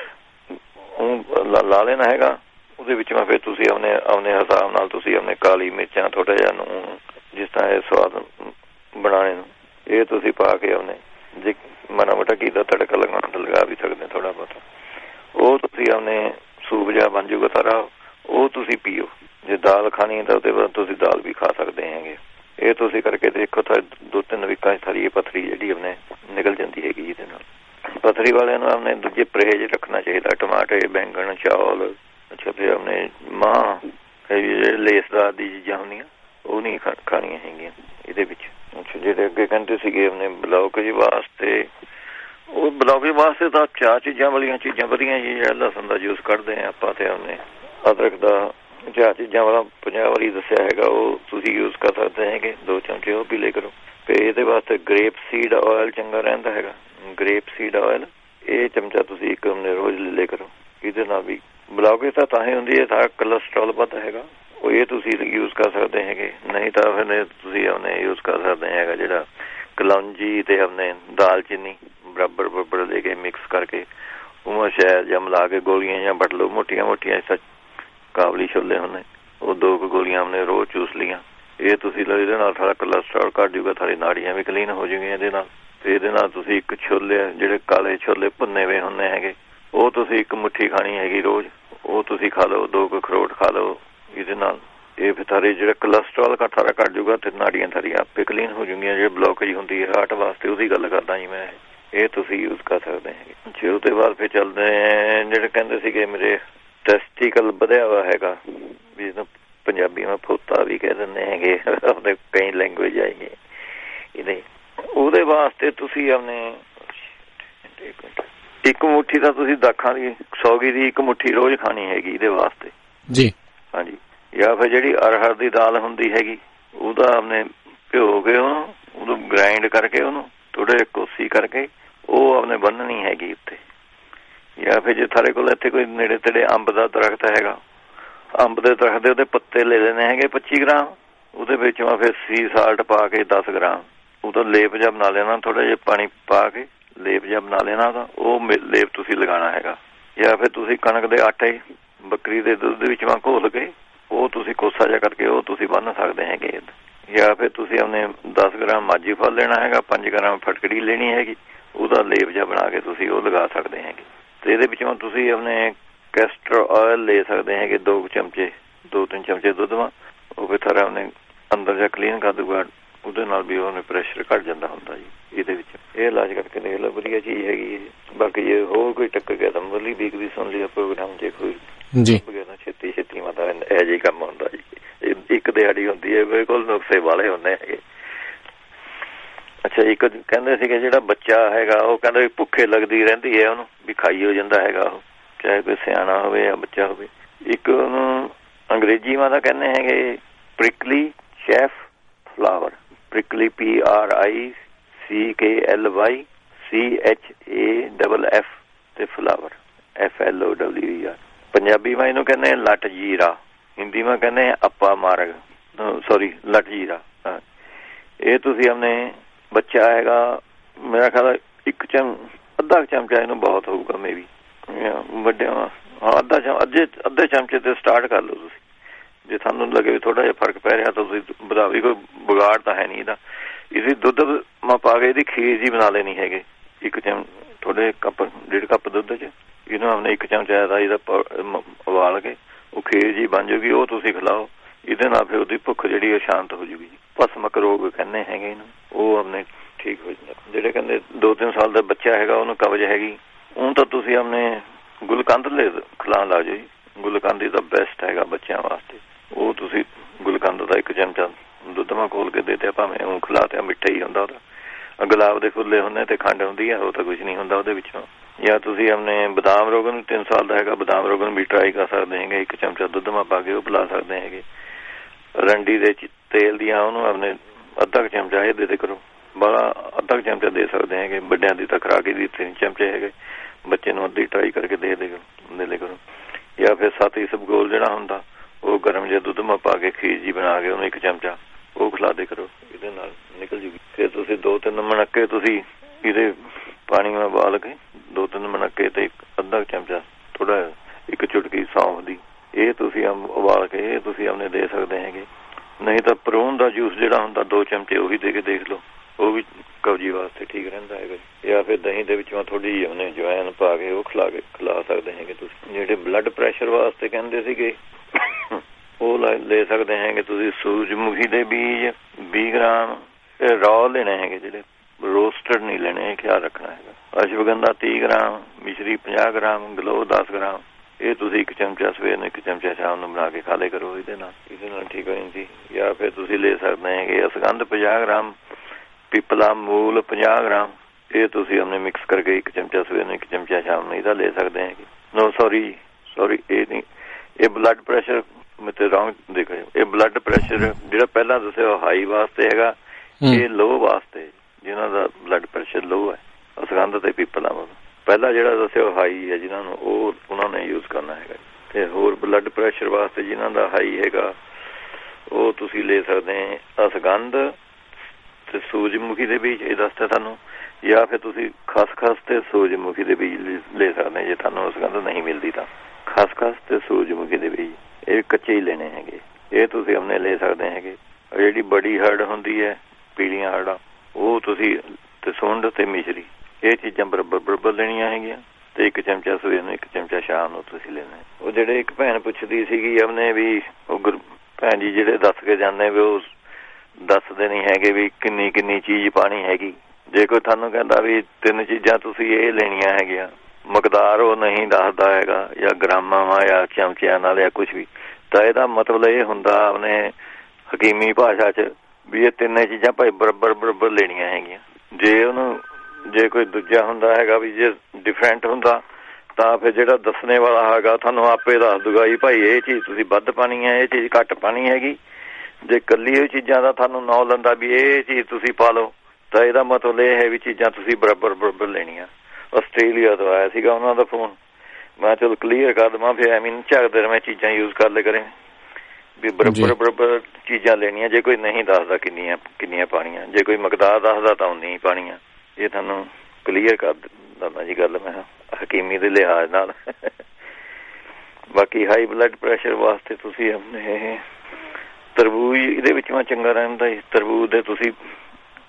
Speaker 6: ਲਾ ਲੈਣਾ ਹੈਗਾ। ਉਹਦੇ ਵਿੱਚ ਮੈਂ ਫਿਰ ਤੁਸੀਂ ਆਪਣੇ ਆਪਣੇ ਹਿਸਾਬ ਨਾਲ ਤੁਸੀਂ ਆਪਣੇ ਕਾਲੀ ਮਿਰਚਾਂ ਥੋੜ੍ਹਾ ਜਿਹਾ ਨੂੰ ਜਿਸ ਤਰ੍ਹਾਂ ਇਹ ਸਵਾਦ ਬਣਾਉਣੇ ਨੂੰ ਇਹ ਤੁਸੀਂ ਪਾ ਕੇ ਉਹਨੇ ਜੇ ਮਾੜਾ ਮੋਟਾ ਘੀ ਦਾ ਤੜਕਾ ਲਗਾਉਣਾ ਤਾਂ ਲਗਾ ਵੀ ਸਕਦੇ ਥੋੜ੍ਹਾ ਬਹੁਤਾ। ਉਹ ਤੁਸੀਂ ਆਪਣੇ ਸੂਪ ਜਿਹਾ ਬਣ ਜਾਊਗਾ ਸਾਰਾ, ਉਹ ਤੁਸੀਂ ਪੀਓ। ਜੇ ਦਾਲ ਖਾਣੀ ਤਾਂ ਉਹਦੇ ਬਾਅਦ ਤੁਸੀਂ ਦਾਲ ਵੀ ਖਾ ਸਕਦੇ ਹੈਗੇ। ਇਹ ਤੁਸੀਂ ਕਰਕੇ ਦੇਖੋ ਤਾਂ ਦੋ ਤਿੰਨ ਵੀਕਾਂ 'ਚ ਸਾਰੀ ਇਹ ਪੱਥਰੀ ਜਿਹੜੀ ਆਪਣੇ ਨਿਕਲ ਜਾਂਦੀ ਹੈਗੀ। ਜਿਹਦੇ ਨਾਲ ਪੱਥਰੀ ਵਾਲਿਆਂ ਨੂੰ ਆਪਣੇ ਦੂਜੇ ਪਰਹੇਜ਼ ਰੱਖਣਾ ਚਾਹੀਦਾ, ਟਮਾਟਰ, ਬੈਂਗਣ, ਚਾਵਲ, ਅੱਛਾ ਫਿਰ ਆਪਣੇ ਮਾਂਹ, ਜਿਹੜੇ ਲੇਸਦਾਰ ਦੀ ਚੀਜ਼ਾਂ ਹੁੰਦੀਆਂ ਉਹ ਨਹੀਂ ਖਾ ਖਾਣੀਆਂ ਹੈਗੀਆਂ ਇਹਦੇ ਵਿੱਚ। ਅੱਛਾ ਜਿਹੜੇ ਅੱਗੇ ਕਹਿੰਦੇ ਸੀਗੇ ਆਪਣੇ ਬਲੌਕੇਜ ਵਾਸਤੇ, ਉਹ ਬਲੌਕੇਜ ਵਾਸਤੇ ਤਾਂ ਚਾਰ ਚੀਜ਼ਾਂ ਵਾਲੀਆਂ ਚੀਜ਼ਾਂ ਵਧੀਆ ਜੀ। ਜਿਹੜਾ ਲਸਣ ਦਾ ਜੂਸ ਕੱਢਦੇ ਹਾਂ ਆਪਾਂ ਤੇ ਉਹਨੇ ਅਦਰਕ ਦਾ ਚਾਰ ਚੀਜ਼ਾਂ ਵਾਲਾ ਪੰਜਾਹ ਵਾਰੀ ਦੱਸਿਆ ਹੈਗਾ, ਉਹ ਤੁਸੀਂ ਯੂਜ਼ ਕਰ ਸਕਦੇ ਹੈਗੇ। ਦੋ ਚਮਚੇ ਉਹ ਪੀ ਲੈ ਕਰੋ। ਫਿਰ ਇਹਦੇ ਵਾਸਤੇ ਗ੍ਰੇਪ ਸੀਡ ਆਇਲ ਚੰਗਾ ਰਹਿੰਦਾ ਹੈਗਾ, ਗ੍ਰੇਪ ਸੀਡ ਆਇਲ ਇਹ ਚਮਚਾ ਤੁਸੀਂ ਇੱਕ ਉਹਨੇ ਰੋਜ਼ ਲੈ ਲਿਆ ਕਰੋ। ਇਹਦੇ ਨਾਲ ਵੀ ਬਲੌਕੇਜ ਤਾਂ ਤਾਂ ਹੀ ਹੁੰਦੀ ਹੈ ਤਾਂ ਕੋਲੈਸਟਰੋਲ ਵੱਧ ਹੈਗਾ, ਉਹ ਇਹ ਤੁਸੀਂ ਯੂਜ਼ ਕਰ ਸਕਦੇ ਹੈਗੇ। ਨਹੀਂ ਤਾਂ ਫਿਰ ਤੁਸੀਂ ਆਪਣੇ ਯੂਜ਼ ਕਰ ਸਕਦੇ ਹੈਗਾ ਜਿਹੜਾ ਕਲੌਂਜੀ ਤੇ ਆਪਣੇ ਦਾਲਚੀਨੀ ਬਰਾਬਰ ਬਰਾਬਰ ਲੈ ਕੇ ਮਿਕਸ ਕਰਕੇ ਉਹ ਸ਼ਹਿਦ ਜਾਂ ਮਿਲਾ ਕੇ ਗੋਲੀਆਂ ਜਾਂ ਵੱਟ ਲਓ ਮੋਟੀਆਂ ਮੋਟੀਆਂ ਕਾਬਲੀ ਛੋਲੇ ਹੁੰਦੇ, ਉਹ ਦੋ ਕੁ ਗੋਲੀਆਂ ਆਪਣੇ ਰੋਜ਼ ਚੂਸ ਲੀਆਂ। ਇਹ ਤੁਸੀਂ ਲਓ, ਇਹਦੇ ਨਾਲ ਸਾਰਾ ਕੋਲੈਸਟਰੋਲ ਘੱਟ ਜੂਗਾ, ਸਾਡੀ ਨਾੜੀਆਂ ਵੀ ਕਲੀਨ ਹੋ ਜਾਊਗੀਆਂ ਇਹਦੇ ਨਾਲ। ਤੇ ਇਹਦੇ ਨਾਲ ਤੁਸੀਂ ਇੱਕ ਛੋਲੇ ਜਿਹੜੇ ਕਾਲੇ ਛੋਲੇ ਭੁੰਨੇ ਹੋਏ ਹੁੰਦੇ ਹੈਗੇ, ਉਹ ਤੁਸੀਂ ਇੱਕ ਮੁੱਠੀ ਖਾਣੀ ਹੈਗੀ ਰੋਜ਼, ਉਹ ਤੁਸੀਂ ਖਾ ਲਓ। ਦੋ ਕੁ ਅਖਰੋਟ ਖਾ ਲਓ ਇਹਦੇ ਨਾਲ। ਇਹ ਫਿਰ ਸਾਰੇ ਜਿਹੜਾ ਕੋਲੈਸਟਰੋਲ ਘੱਟ ਸਾਰਾ ਘੱਟ ਜੂਗਾ ਤੇ ਨਾੜੀਆਂ ਸਾਰੀਆਂ ਆਪੇ ਕਲੀਨ ਹੋ ਜੂਗੀਆਂ। ਜਿਹੜੇ ਬਲੌਕੇਜ ਹੁੰਦੀ ਹੈ ਹਾਰਟ ਵਾਸਤੇ ਉਹਦੀ ਗੱਲ ਕਰਦਾ ਜੀ ਮੈਂ, ਇਹ ਤੁਸੀਂ ਯੂਜ਼ ਕਰ ਸਕਦੇ ਹੈਗੇ। ਜੇ ਉਹਦੇ ਬਾਅਦ ਫਿਰ ਚੱਲਦੇ ਜਿਹੜੇ ਕਹਿੰਦੇ ਸੀਗੇ ਮੇਰੇ ਟੈਸਟੀਕਲ ਵਧਿਆ ਵਾ ਹੈਗਾ, ਵੀ ਇਹਨੂੰ ਪੰਜਾਬੀ ਮੈਂ ਫੋਤਾ ਵੀ ਕਹਿ ਦਿੰਦੇ ਹੈਗੇ, ਆਪਣੇ ਕਈ ਲੈਂਗੁਏਜ ਆਏਗੀ ਇਹਦੇ। ਉਹਦੇ ਵਾਸਤੇ ਤੁਸੀਂ ਆਪਣੇ ਇੱਕ ਮੁੱਠੀ ਤਾਂ ਤੁਸੀਂ ਦਾਖਾਂ ਦੀ ਸੌਗੀ ਦੀ ਇੱਕ ਮੁੱਠੀ ਰੋਜ਼ ਖਾਣੀ ਹੈਗੀ ਇਹਦੇ ਵਾਸਤੇ
Speaker 2: ਜੀ। ਹਾਂਜੀ।
Speaker 6: ਜਾਂ ਫਿਰ ਜਿਹੜੀ ਅਰਹਰ ਦੀ ਦਾਲ ਹੁੰਦੀ ਹੈਗੀ ਉਹਦਾ ਆਪਣੇ ਭਿਓ ਕੇ ਉਹਨੂੰ ਉਹਨੂੰ ਗ੍ਰਾਇੰਡ ਕਰਕੇ ਉਹਨੂੰ ਥੋੜ੍ਹੇ ਜਿਹੇ ਕੋਸੀ ਕਰਕੇ ਉਹ ਆਪਣੇ ਬੰਨਣੀ ਹੈਗੀ ਉੱਤੇ। ਜਾਂ ਫਿਰ ਜੇ ਤੁਹਾਡੇ ਕੋਲ ਇੱਥੇ ਕੋਈ ਨੇੜੇ ਤੇੜੇ ਅੰਬ ਦਾ ਦਰਖਤ ਹੈਗਾ, ਅੰਬ ਦੇ ਦਰਖਤ ਦੇ ਉਹਦੇ ਪੱਤੇ ਲੈ ਲੈਣੇ ਹੈਗੇ ਪੱਚੀ ਗ੍ਰਾਮ, ਉਹਦੇ ਵਿੱਚ ਮੈਂ ਫਿਰ ਸੀ ਸਾਲਟ ਪਾ ਕੇ ਦਸ ਗ੍ਰਾਮ ਉਹਦਾ ਲੇਪ ਜਿਹਾ ਬਣਾ ਲੈਣਾ, ਥੋੜ੍ਹਾ ਜਿਹਾ ਪਾਣੀ ਪਾ ਕੇ ਲੇਪ ਜਿਹਾ ਬਣਾ ਲੈਣਾ ਤਾਂ ਉਹ ਲੇਪ ਤੁਸੀਂ ਲਗਾਉਣਾ ਹੈਗਾ। ਜਾਂ ਫਿਰ ਤੁਸੀਂ ਕਣਕ ਦੇ ਆਟੇ ਬੱਕਰੀ ਦੇ ਦੁੱਧ ਵਿੱਚ ਮੈਂ ਘੋਲ ਕੇ ਉਹ ਤੁਸੀਂ ਕੋਸਾ ਜਿਹਾ ਕਰਕੇ ਉਹ ਤੁਸੀਂ ਬੰਨ੍ਹ ਸਕਦੇ ਹੈਗੇ। ਜਾਂ ਫਿਰ ਤੁਸੀਂ ਆਪਣੇ ਦਸ ਗ੍ਰਾਮ ਮਾਜੀ ਫਲ ਲੈਣਾ ਹੈਗਾ, ਪੰਜ ਗ੍ਰਾਮ ਫਟਕੜੀ ਲੈਣੀ ਹੈਗੀ, ਉਹਦਾ ਲੇਪ ਜਿਹਾ ਬਣਾ ਕੇ ਤੁਸੀਂ ਉਹ ਲਗਾ ਸਕਦੇ ਹੈਗੇ। ਤੇ ਇਹਦੇ ਵਿੱਚੋਂ ਤੁਸੀਂ ਆਪਣੇ ਕੈਸਟਰ ਆਇਲ ਲੈ ਸਕਦੇ ਹੈਗੇ ਦੋ ਕੁ ਚਮਚੇ, ਦੋ ਤਿੰਨ ਚਮਚੇ ਦੁੱਧ ਵਾ ਉਹ ਫਿਰ ਸਾਰਾ ਉਹਨੇ ਅੰਦਰ ਜਾ ਕਲੀਨ ਕਰ ਦੂਗਾ, ਉਹਦੇ ਨਾਲ ਵੀ ਉਹਨੇ ਪ੍ਰੈਸ਼ਰ ਘੱਟ ਜਾਂਦਾ ਹੁੰਦਾ ਜੀ। ਇਹਦੇ ਵਿੱਚ ਇਹ ਇਲਾਜ ਕਰਕੇ ਦੇਖ ਲਓ, ਵਧੀਆ ਚੀਜ਼ ਹੈਗੀ ਇਹ। ਬਾਕੀ ਜੇ ਹੋਰ ਕੋਈ ਟੱਕਰ ਗਿਆ ਤਾਂ ਮਰਲੀ ਵੀਕ ਦੀ ਸੁਣ ਲਿਆ ਪ੍ਰੋਗਰਾਮ, ਜੇ ਕੋਈ ਜੀ ਛੇਤੀ ਛੇਤੀ ਮਤਾ ਇਹੋ ਜਿਹੀ ਕੰਮ ਹੁੰਦਾ ਜੀ। ਇੱਕ ਦਿਹਾੜੀ ਹੁੰਦੀ ਹੈ, ਮੇਰੇ ਕੋਲ ਨੁਕਸੇ ਵਾਲੇ ਹੁੰਦੇ ਹੈਗੇ। ਅੱਛਾ, ਇੱਕ ਕਹਿੰਦੇ ਸੀਗੇ ਜਿਹੜਾ ਬੱਚਾ ਹੈਗਾ ਉਹ ਕਹਿੰਦਾ ਵੀ ਭੁੱਖੇ ਲੱਗਦੀ ਰਹਿੰਦੀ ਹੈ ਉਹਨੂੰ, ਵੀ ਖਾਈ ਹੋ ਜਾਂਦਾ ਹੈਗਾ ਉਹ, ਚਾਹੇ ਕੋਈ ਸਿਆਣਾ ਹੋਵੇ ਜਾਂ ਬੱਚਾ ਹੋਵੇ। ਇੱਕ ਉਹਨੂੰ ਅੰਗਰੇਜ਼ੀ ਮਾ ਤਾਂ ਕਹਿੰਦੇ ਹੈਗੇ prickly chaff flower, prickly P R I C K L Y C H A double F ਤੇ flower F L O W E R. Punjabi ਮਾ ਇਹਨੂੰ ਕਹਿੰਦੇ ਲੱਟ ਜੀਰਾ, ਹਿੰਦੀ ਮਾ ਕਹਿੰਦੇ ਅੱਪਾ ਮਾਰਗ, ਸੋਰੀ ਲੱਟ ਜੀਰਾ। ਇਹ ਤੁਸੀਂ ਆਪਣੇ ਬੱਚਾ ਹੈਗਾ ਮੇਰਾ ਖਿਆਲ ਇੱਕ ਚਮ ਅੱਧਾ ਚਮਚਾ ਇਹਨੂੰ ਬਹੁਤ ਹੋਊਗਾ, ਮੇ ਵੀ ਵੱਡੇ ਹਾਂ ਅੱਧਾ ਚਮ ਅੱਧੇ ਅੱਧੇ ਚਮਚੇ ਤੇ ਸਟਾਰਟ ਕਰ ਲਓ ਤੁਸੀਂ। ਜੇ ਤੁਹਾਨੂੰ ਲੱਗੇ ਵੀ ਥੋੜਾ ਜਿਹਾ ਫਰਕ ਪੈ ਰਿਹਾ ਤਾਂ ਤੁਸੀਂ ਵਧਾ ਵੀ, ਕੋਈ ਵਿਗਾੜ ਤਾਂ ਹੈ ਨਹੀਂ ਇਹਦਾ। ਇਹਦੀ ਦੁੱਧ ਮਾ ਪਾ ਕੇ ਇਹਦੀ ਖੀਰ ਜੀ ਬਣਾ ਲੈਣੀ ਹੈਗੇ, ਇੱਕ ਚਮ ਥੋੜੇ ਕੱਪ ਡੇਢ ਕੱਪ ਦੁੱਧ 'ਚ ਇਹਨੂੰ ਆਪਣੇ ਇੱਕ ਚਮਚਾ ਦਾ ਇਹਦਾ ਉਬਾਲ ਕੇ ਉਹ ਖੀਰ ਜੀ ਬਣ ਜਾਊਗੀ, ਉਹ ਤੁਸੀਂ ਖਿਲਾਓ। ਇਹਦੇ ਨਾਲ ਫਿਰ ਉਹਦੀ ਭੁੱਖ ਜਿਹੜੀ ਉਹ ਸ਼ਾਂਤ ਹੋ ਜੂਗੀ ਜੀ। ਭਸਮਕ ਰੋਗ ਕਹਿੰਦੇ ਹੈਗੇ ਇਹਨੂੰ, ਉਹ ਆਪਣੇ ਠੀਕ ਹੋ ਜਾਂਦਾ। ਜਿਹੜੇ ਕਹਿੰਦੇ ਦੋ ਤਿੰਨ ਸਾਲ ਦਾ ਬੱਚਾ ਹੈਗਾ ਉਹਨੂੰ ਕਬਜ਼ ਹੈਗੀ, ਉਹਨੂੰ ਤਾਂ ਤੁਸੀਂ ਆਪਣੇ ਗੁਲਕੰਦ ਲੈ ਖਿਲਾਉਣ ਲਾ ਜਾਓ ਜੀ। ਗੁਲਕੰਦ ਦਾ ਬੈਸਟ ਹੈਗਾ ਬੱਚਿਆਂ ਵਾਸਤੇ। ਉਹ ਤੁਸੀਂ ਗੁਲਕੰਦ ਦਾ ਇੱਕ ਚਮਚਾ ਦੁੱਧ ਮਾ ਖੋਲ ਕੇ ਦੇ ਦਿਆ, ਭਾਵੇਂ ਉਹ ਖਿਲਾ ਦਿਆ, ਮਿੱਠਾ ਹੀ ਹੁੰਦਾ ਉਹਦਾ। ਗੁਲਾਬ ਦੇ ਫੁੱਲੇ ਹੁੰਦੇ ਤੇ ਖੰਡ ਹੁੰਦੀ ਆ, ਉਹ ਤਾਂ ਕੁਛ ਨਹੀਂ ਹੁੰਦਾ ਉਹਦੇ ਵਿੱਚੋਂ। ਜਾਂ ਤੁਸੀਂ ਆਪਣੇ ਬਦਾਮ ਰੋਗਨ, ਤਿੰਨ ਸਾਲ ਦਾ ਹੈਗਾ ਬਦਾਮ ਰੋਗਨ ਵੀ ਟਰਾਈ ਕਰ ਸਕਦੇ ਹੈਗੇ, ਇੱਕ ਚਮਚਾ ਦੁੱਧ ਮਾ ਪਾ ਕੇ ਉਹ ਪਿਲਾ ਸਕਦੇ ਹੈਗੇ। ਰੰਡੀ ਦੇ ਤੇਲ ਦੀਆਂ ਉਹਨੂੰ ਆਪਣੇ ਅੱਧਾ ਕੁ ਚਮਚਾ ਇਹ ਦੇ ਦੇ ਕਰੋ, ਬੜਾ ਅੱਧਾ ਕੁ ਚਮਚਾ ਦੇ ਸਕਦੇ ਹੈਗੇ। ਵੱਡਿਆਂ ਦੀ ਤਾਂ ਖੁਰਾਕ ਦੀ ਤਿੰਨ ਚਮਚੇ ਹੈਗੇ, ਬੱਚੇ ਨੂੰ ਅੱਧੀ ਟਰਾਈ ਕਰਕੇ ਦੇ ਦੇ ਦੇ ਦੇ ਕਰੋ। ਜਾਂ ਫਿਰ ਸੱਤ ਇਸਬਗੋਲ ਜਿਹੜਾ ਹੁੰਦਾ ਉਹ ਗਰਮ ਜਿਹਾ ਦੁੱਧ ਮਾ ਪਾ ਕੇ ਖੀਰ ਜੀ ਬਣਾ ਕੇ ਉਹਨੂੰ ਇੱਕ ਚਮਚਾ ਉਹ ਖਿਲਾ ਦੇ ਕਰੋ, ਇਹਦੇ ਨਾਲ ਨਿਕਲ ਜੂਗੀ। ਫਿਰ ਤੁਸੀਂ ਦੋ ਤਿੰਨ ਮਣਕੇ ਤੁਸੀਂ ਇਹਦੇ ਪਾਣੀ ਮਾ ਉਬਾਲ ਕੇ ਦੋ ਤਿੰਨ ਮਣਕੇ ਤੇ ਅੱਧਾ ਚਮਚਾ ਥੋੜਾ ਇੱਕ ਚੁਟਕੀ ਸੌਂਫ ਦੀ ਇਹ ਤੁਸੀਂ ਉਬਾਲ ਕੇ ਇਹ ਤੁਸੀਂ ਆਪਣੇ ਦੇ ਸਕਦੇ ਹੈਗੇ। ਨਹੀਂ ਤਾਂ ਪਰੂਨ ਦਾ ਜੂਸ ਜਿਹੜਾ ਹੁੰਦਾ ਦੋ ਚਮਚੇ ਉਹੀ ਦੇ ਕੇ ਦੇਖ ਲਓ, ਉਹ ਵੀ ਕਬਜੀ ਵਾਸਤੇ ਠੀਕ ਰਹਿੰਦਾ ਹੈਗਾ। ਜਾਂ ਫਿਰ ਦਹੀਂ ਦੇ ਵਿੱਚੋਂ ਥੋੜੀ ਜਿਹੀ ਉਹਨੇ ਜਵੈਨ ਪਾ ਕੇ ਉਹ ਖਿਲਾ ਕੇ ਖਿਲਾ ਸਕਦੇ ਹੈਗੇ ਤੁਸੀਂ। ਜਿਹੜੇ ਬਲੱਡ ਪ੍ਰੈਸ਼ਰ ਵਾਸਤੇ ਕਹਿੰਦੇ ਸੀਗੇ ਉਹ ਲੈ ਸਕਦੇ ਹੈਗੇ ਤੁਸੀਂ। ਸੂਰਜਮੁਖੀ ਦੇ ਬੀਜ ਵੀਹ ਗ੍ਰਾਮ ਰॉ ਲੈਣੇ ਹੈਗੇ, ਜਿਹੜੇ ਰੋਸਟਡ ਨਹੀਂ ਲੈਣੇ, ਖਿਆਲ ਰੱਖਣਾ ਹੈਗਾ। ਅਸ਼ਵਗੰਧਾ ਤੀਹ ਗ੍ਰਾਮ, ਮਿਸ਼ਰੀ ਪੰਜਾਹ ਗ੍ਰਾਮ, ਗਲੋ ਦਸ ਗ੍ਰਾਮ। ਇਹ ਤੁਸੀਂ ਇੱਕ ਚਮਚਾ ਸਵੇਰ ਨੂੰ ਇੱਕ ਚਮਚਾ ਸ਼ਾਮ ਨੂੰ ਬਣਾ ਕੇ ਖਾ ਲਿਆ ਕਰੋ, ਇਹਦੇ ਨਾਲ ਇਹਦੇ ਨਾਲ ਠੀਕ ਹੋ ਜਾਂਦੀ। ਜਾਂ ਫਿਰ ਤੁਸੀਂ ਲੈ ਸਕਦੇ ਹੈਗੇ ਅਸਗੰਧ ਪੰਜਾਹ ਗ੍ਰਾਮ, ਪਿਪਲਾ ਮੂਲ ਪੰਜਾਹ ਗ੍ਰਾਮ। ਇਹ ਤੁਸੀਂ ਆਪਣੇ ਮਿਕਸ ਕਰਕੇ ਇੱਕ ਚਮਚਾ ਸਵੇਰ ਨੂੰ ਇੱਕ ਚਮਚਾ ਸ਼ਾਮ ਨੂੰ ਇਹਦਾ ਲੈ ਸਕਦੇ ਹੈਗੇ। ਨੋ ਸੋਰੀ ਸੋਰੀ ਇਹ ਨਹੀਂ, ਇਹ ਬਲੱਡ ਪ੍ਰੈਸ਼ਰ ਮੈਂ ਰੌਂਗ ਦੇਖੋ। ਇਹ ਬਲੱਡ ਪ੍ਰੈਸ਼ਰ ਜਿਹੜਾ ਪਹਿਲਾਂ ਦੱਸਿਆ ਹਾਈ ਵਾਸਤੇ ਹੈਗਾ, ਇਹ ਲੋ ਵਾਸਤੇ ਜਿਹਨਾਂ ਦਾ ਬਲੱਡ ਪ੍ਰੈਸ਼ਰ ਲੋ ਹੈ। ਅਸਗੰਧ ਤੇ ਪਿਪਲਾ ਪਹਿਲਾਂ ਜਿਹੜਾ ਦੱਸਿਆ ਉਹ ਹਾਈ ਹੈ ਜਿਹਨਾਂ ਨੂੰ, ਉਹ ਉਹਨਾਂ ਨੇ ਯੂਜ਼ ਕਰਨਾ ਹੈਗਾ। ਤੇ ਹੋਰ ਬਲੱਡ ਪ੍ਰੈਸ਼ਰ ਵਾਸਤੇ ਜਿਹਨਾਂ ਦਾ ਹਾਈ ਹੈਗਾ ਉਹ ਤੁਸੀਂ ਲੈ ਸਕਦੇ ਅਸਗੰਧ ਤੇ ਸੂਰਜਮੁਖੀ ਦੇ ਬੀਜ, ਇਹ ਦੱਸਦਾ ਤੁਹਾਨੂੰ। ਜਾਂ ਫਿਰ ਤੁਸੀਂ ਖਸਖਸ ਤੇ ਸੂਰਜਮੁਖੀ ਦੇ ਬੀਜ ਲੈ ਸਕਦੇ ਜੇ ਤੁਹਾਨੂੰ ਅਸਗੰਧ ਨਹੀਂ ਮਿਲਦੀ ਤਾਂ। ਖਸਖਸ ਤੇ ਸੂਰਜਮੁਖੀ ਦੇ ਬੀਜ ਇਹ ਕੱਚੇ ਹੀ ਲੈਣੇ ਹੈਗੇ, ਇਹ ਤੁਸੀਂ ਆਪਣੇ ਲੈ ਸਕਦੇ ਹੈਗੇ। ਜਿਹੜੀ ਬੜੀ ਹਰੜ ਹੁੰਦੀ ਹੈ ਪੀਲੀਆਂ ਹਰੜਾਂ, ਉਹ ਤੁਸੀਂ ਤੇ ਸੁੰਡ ਤੇ ਮਿਸ਼ਰੀ ਇਹ ਚੀਜ਼ਾਂ ਬਰਾਬਰ ਬਰਾਬਰ ਲੈਣੀਆਂ ਹੈਗੀਆਂ। ਤੇ ਇੱਕ ਚਮਚਾ ਸਵੇਰ ਨੂੰ ਇੱਕ ਚਮਚਾ ਸ਼ਾਮ ਨੂੰ ਤੁਸੀਂ ਲੈਣਾ। ਉਹ ਜਿਹੜੇ ਇੱਕ ਭੈਣ ਪੁੱਛਦੀ ਸੀਗੀ ਆਪਣੇ ਵੀ ਉਹ ਭੈਣ ਜੀ ਜਿਹੜੇ ਦੱਸ ਕੇ ਜਾਂਦੇ ਵੀ ਉਹ ਦੱਸਦੇ ਨਹੀਂ ਹੈਗੇ ਵੀ ਕਿੰਨੀ ਕਿੰਨੀ ਚੀਜ਼ ਪਾਣੀ ਹੈਗੀ। ਜੇ ਕੋਈ ਤੁਹਾਨੂੰ ਕਹਿੰਦਾ ਵੀ ਤਿੰਨ ਚੀਜ਼ਾਂ ਤੁਸੀਂ ਇਹ ਲੈਣੀਆਂ ਹੈਗੀਆਂ, ਮਕਦਾਰ ਉਹ ਨਹੀਂ ਦੱਸਦਾ ਹੈਗਾ ਜਾਂ ਗ੍ਰਾਮਾਂ ਵਾ ਜਾਂ ਚਮਚਿਆਂ ਨਾਲ ਜਾਂ ਕੁਛ ਵੀ, ਤਾਂ ਇਹਦਾ ਮਤਲਬ ਇਹ ਹੁੰਦਾ ਆਪਣੇ ਹਕੀਮੀ ਭਾਸ਼ਾ 'ਚ ਵੀ ਇਹ ਤਿੰਨੇ ਚੀਜ਼ਾਂ ਭਾਈ ਬਰਾਬਰ ਬਰਾਬਰ ਲੈਣੀਆਂ ਹੈਗੀਆਂ। ਜੇ ਉਹਨੂੰ ਜੇ ਕੋਈ ਦੂਜਾ ਹੁੰਦਾ ਹੈਗਾ ਵੀ ਜੇ ਡਿਫਰੈਂਟ ਹੁੰਦਾ ਤਾਂ ਫਿਰ ਜਿਹੜਾ ਦੱਸਣੇ ਵਾਲਾ ਹੈਗਾ ਤੁਹਾਨੂੰ ਆਪੇ ਦੱਸ ਦੂਗਾ ਜੀ ਭਾਈ ਇਹ ਚੀਜ਼ ਤੁਸੀਂ ਵੱਧ ਪਾਣੀ ਹੈ, ਇਹ ਚੀਜ਼ ਘੱਟ ਪਾਣੀ ਹੈਗੀ। ਜੇ ਇਕੱਲੀ ਇਹ ਚੀਜ਼ਾਂ ਦਾ ਤੁਹਾਨੂੰ ਨੌ ਲੈਂਦਾ ਵੀ ਇਹ ਚੀਜ਼ ਤੁਸੀਂ ਪਾ ਲਓ ਤਾਂ ਇਹਦਾ ਮਤਲਬ ਇਹ ਹੈ ਵੀ ਚੀਜ਼ਾਂ ਤੁਸੀਂ ਬਰਾਬਰ ਬਰਾਬਰ ਲੈਣੀਆਂ। ਆਸਟ੍ਰੇਲੀਆ ਤੋਂ ਆਇਆ ਸੀਗਾ ਉਹਨਾਂ ਦਾ ਫੋਨ, ਮੈਂ ਚਲੋ ਕਲੀਅਰ ਕਰ ਦੇਵਾਂ ਫਿਰ ਐਵੇਂ ਨਹੀਂ ਝਾਕਦੇ ਮੈਂ ਚੀਜ਼ਾਂ ਯੂਜ਼ ਕਰ ਲਿਆ ਕਰੇ ਵੀ ਬਰਾਬਰ ਬਰਾਬਰ ਚੀਜ਼ਾਂ ਲੈਣੀਆਂ। ਜੇ ਕੋਈ ਨਹੀਂ ਦੱਸਦਾ ਕਿੰਨੀਆਂ ਕਿੰਨੀਆਂ ਪਾਣੀਆਂ, ਜੇ ਕੋਈ ਮਕਦਾਰ ਦੱਸਦਾ ਤਾਂ ਉਨੀ ਹੀ ਪਾਣੀਆਂ। ਇਹ ਤੁਹਾਨੂੰ ਕਲੀਅਰ ਕਰ ਦਿੰਦਾ ਜੀ ਗੱਲ ਮੈਂ ਹਕੀਮੀ ਦੇ ਲਿਹਾਜ਼ ਨਾਲ। ਬਾਕੀ ਹਾਈ ਬਲੱਡ ਪ੍ਰੈਸ਼ਰ ਵਾਸਤੇ ਤੁਸੀਂ ਆਪਣੇ ਤਰਬੂਜ ਇਹਦੇ ਵਿੱਚ ਮੈਂ ਚੰਗਾ ਰਹਿੰਦਾ ਜੀ। ਤਰਬੂਜ ਦੇ ਤੁਸੀਂ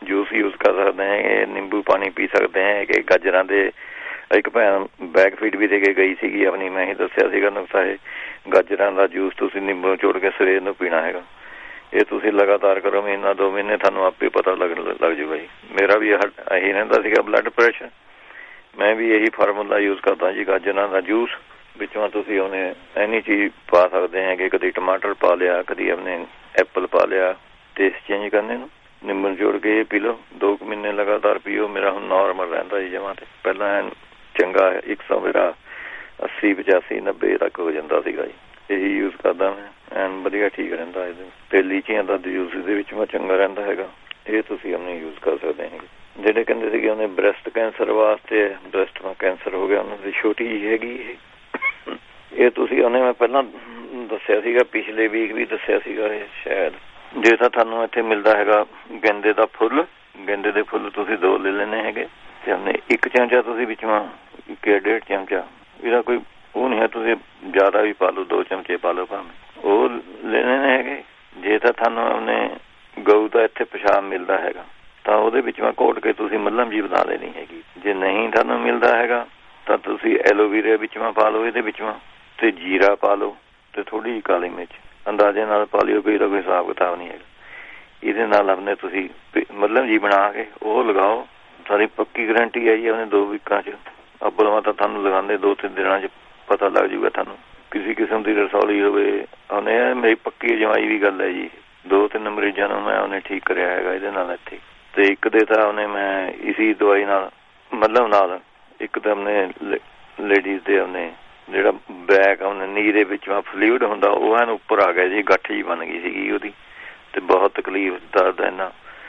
Speaker 6: ਜੂਸ ਯੂਜ਼ ਕਰ ਸਕਦੇ ਹੈਗੇ, ਨਿੰਬੂ ਪਾਣੀ ਪੀ ਸਕਦੇ ਹੈਗੇ। ਗਾਜਰਾਂ ਦੇ ਇੱਕ ਭੈਣ ਬੈਕ ਫੀਡ ਵੀ ਦੇ ਕੇ ਗਈ ਸੀਗੀ ਆਪਣੀ, ਮੈਂ ਹੀ ਦੱਸਿਆ ਸੀਗਾ ਨੁਕਸਾ ਇਹ, ਗਾਜਰਾਂ ਦਾ ਜੂਸ ਤੁਸੀਂ ਨਿੰਬੂ ਨਿਚੋੜ ਕੇ ਸਵੇਰ ਨੂੰ ਪੀਣਾ ਹੈਗਾ। ਇਹ ਤੁਸੀਂ ਲਗਾਤਾਰ ਕਰੋ, ਮਹੀਨਾ ਦੋ ਮਹੀਨੇ ਤੁਹਾਨੂੰ ਆਪੇ ਪਤਾ ਲੱਗ ਲੱਗ ਜੂਗਾ ਜੀ। ਮੇਰਾ ਵੀ ਇਹੀ ਰਹਿੰਦਾ ਸੀਗਾ ਬਲੱਡ ਪ੍ਰੈਸ਼ਰ, ਮੈਂ ਵੀ ਇਹੀ ਫਾਰਮੂਲਾ ਯੂਜ਼ ਕਰਦਾ ਜੀ। ਗਾਜਰਾਂ ਦਾ ਜੂਸ ਵਿੱਚੋਂ ਤੁਸੀਂ ਉਹਨੇ ਐਨੀ ਚੀਜ਼ ਪਾ ਸਕਦੇ ਹੈਗੇ, ਕਦੀ ਟਮਾਟਰ ਪਾ ਲਿਆ, ਕਦੀ ਆਪਣੇ ਐਪਲ ਪਾ ਲਿਆ, ਟੇਸਟ ਚੇਂਜ ਕਰਨੇ ਨੂੰ ਨਿੰਬੂ ਨਿਚੋੜ ਕੇ ਇਹ ਪੀ ਲਓ। ਦੋ ਕੁ ਮਹੀਨੇ ਲਗਾਤਾਰ ਪੀਓ, ਮੇਰਾ ਹੁਣ ਨੋਰਮਲ ਰਹਿੰਦਾ ਜੀ ਜਮਾਂ। ਤੇ ਪਹਿਲਾਂ ਐਨ ਚੰਗਾ ਇੱਕ ਸੌ ਮੇਰਾ ਅੱਸੀ ਪਚਾਸੀ ਨੱਬੇ ਤੱਕ ਹੋ ਜਾਂਦਾ ਸੀਗਾ ਜੀ। ਇਹੀ ਯੂਜ਼ ਕਰਦਾ ਮੈਂ, ਐਨ ਵਧੀਆ ਠੀਕ ਰਹਿੰਦਾ। ਇਹਦੇ ਤੇ ਲੀਚੀਆਂ ਦਾ ਜੂਸ ਇਹਦੇ ਵਿੱਚ ਮੈਂ ਚੰਗਾ ਰਹਿੰਦਾ ਹੈਗਾ, ਇਹ ਤੁਸੀਂ ਆਪਣੇ ਯੂਜ਼ ਕਰ ਸਕਦੇ ਹੈਗੇ। ਜਿਹੜੇ ਕਹਿੰਦੇ ਸੀਗੇ ਉਹਨੇ ਬ੍ਰੈਸਟ ਕੈਂਸਰ ਵਾਸਤੇ, ਬ੍ਰੈਸਟ ਦਾ ਕੈਂਸਰ ਹੋ ਗਿਆ ਉਹਨਾਂ ਦੀ ਛੋਟੀ ਜਿਹੀ ਹੈਗੀ ਇਹ, ਇਹ ਤੁਸੀਂ ਉਹਨੇ ਮੈਂ ਪਹਿਲਾਂ ਦੱਸਿਆ ਸੀਗਾ, ਪਿਛਲੇ ਵੀਕ ਵੀ ਦੱਸਿਆ ਸੀਗਾ ਇਹ ਸ਼ਾਇਦ। ਜੇ ਤਾਂ ਤੁਹਾਨੂੰ ਇੱਥੇ ਮਿਲਦਾ ਹੈਗਾ ਗੈਂਦੇ ਦਾ ਫੁੱਲ, ਗੈਂਦੇ ਦੇ ਫੁੱਲ ਤੁਸੀਂ ਦੋ ਲੈ ਲੈਣੇ ਹੈਗੇ ਤੇ ਉਹਨੇ ਇੱਕ ਚਮਚਾ ਤੁਸੀਂ ਵਿੱਚੋਂ ਇੱਕ ਡੇਢ ਚਮਚਾ, ਇਹਦਾ ਕੋਈ ਉਹ ਨਹੀਂ ਹੈ, ਤੁਸੀਂ ਜ਼ਿਆਦਾ ਵੀ ਪਾ ਲਓ, ਦੋ ਚਮਚੇ ਪਾ ਲਓ ਭਾਵੇਂ, ਉਹ ਲੈਣੇ ਨੇ ਹੈਗੇ। ਜੇ ਤਾਂ ਤੁਹਾਨੂੰ ਉਹਨੇ ਗਊ ਦਾ ਇੱਥੇ ਪਿਸ਼ਾਬ ਮਿਲਦਾ ਹੈਗਾ ਤਾਂ ਉਹਦੇ ਵਿੱਚ ਮੈਂ ਘੋਟ ਕੇ ਤੁਸੀਂ ਮੱਲਮ ਜੀ ਬਣਾ ਲੈਣੀ ਹੈਗੀ। ਜੇ ਨਹੀਂ ਤੁਹਾਨੂੰ ਮਿਲਦਾ ਹੈਗਾ ਤਾਂ ਤੁਸੀਂ ਐਲੋਵੀਰਾ ਵਿੱਚ ਮੈਂ ਪਾ ਲਓ, ਇਹਦੇ ਵਿੱਚ ਤੇ ਜੀਰਾ ਪਾ ਲਓ ਤੇ ਥੋੜ੍ਹੀ ਜਿਹੀ ਕਾਲੀ ਮਿਰਚ ਅੰਦਾਜ਼ੇ ਨਾਲ ਪਾ ਲਿਓ, ਕੋਈ ਦਾ ਕੋਈ ਹਿਸਾਬ ਕਿਤਾਬ ਨਹੀਂ ਹੈਗਾ। ਇਹਦੇ ਨਾਲ ਆਪਣੇ ਤੁਸੀਂ ਮੱਲਮ ਜੀ ਬਣਾ ਕੇ ਉਹ ਲਗਾਓ, ਸਾਰੀ ਪੱਕੀ ਗਰੰਟੀ ਹੈ ਜੀ ਉਹਨੇ ਦੋ ਵੀਕਾਂ 'ਚ। ਅੱਬਲਵਾ ਤਾਂ ਤੁਹਾਨੂੰ ਲਗਾਉਂਦੇ ਦੋ ਤਿੰਨ ਦਿਨਾਂ 'ਚ ਪਤਾ ਲੱਗ ਜੂਗਾ ਤੁਹਾਨੂੰ, ਕਿਸੇ ਕਿਸਮ ਦੀ ਰਸੌਲੀ ਹੋਵੇ। ਉਹਨੇ ਮੇਰੀ ਪੱਕੀ ਜਮਾਈ ਵੀ ਗੱਲ ਹੈ ਜੀ, ਦੋ ਤਿੰਨ ਮਰੀਜ਼ਾਂ ਨੂੰ ਮੈਂ ਉਹਨੇ ਠੀਕ ਕਰਿਆ ਹੈਗਾ ਇਹਦੇ ਨਾਲ ਇੱਥੇ। ਤੇ ਇੱਕ ਦੇ ਤਾਂ ਉਹਨੇ ਮੈਂ ਇਸੀ ਦਵਾਈ ਨਾਲ ਮਤਲਬ ਨਾਲ, ਇੱਕ ਤਾਂ ਉਹਨੇ ਲੇਡੀਜ਼ ਦੇ ਉਹਨੇ ਜਿਹੜਾ ਬੈਕ ਉਹਨੇ ਨੀ ਦੇ ਵਿੱਚ ਫਲੂਇਡ ਹੁੰਦਾ ਉਹ ਐਨ ਉੱਪਰ ਆ ਗਿਆ ਜੀ, ਗੱਠ ਜੀ ਬਣ ਗਈ ਸੀਗੀ ਉਹਦੀ ਤੇ ਬਹੁਤ ਤਕਲੀਫ ਦਰਦ ਇੰਨਾ।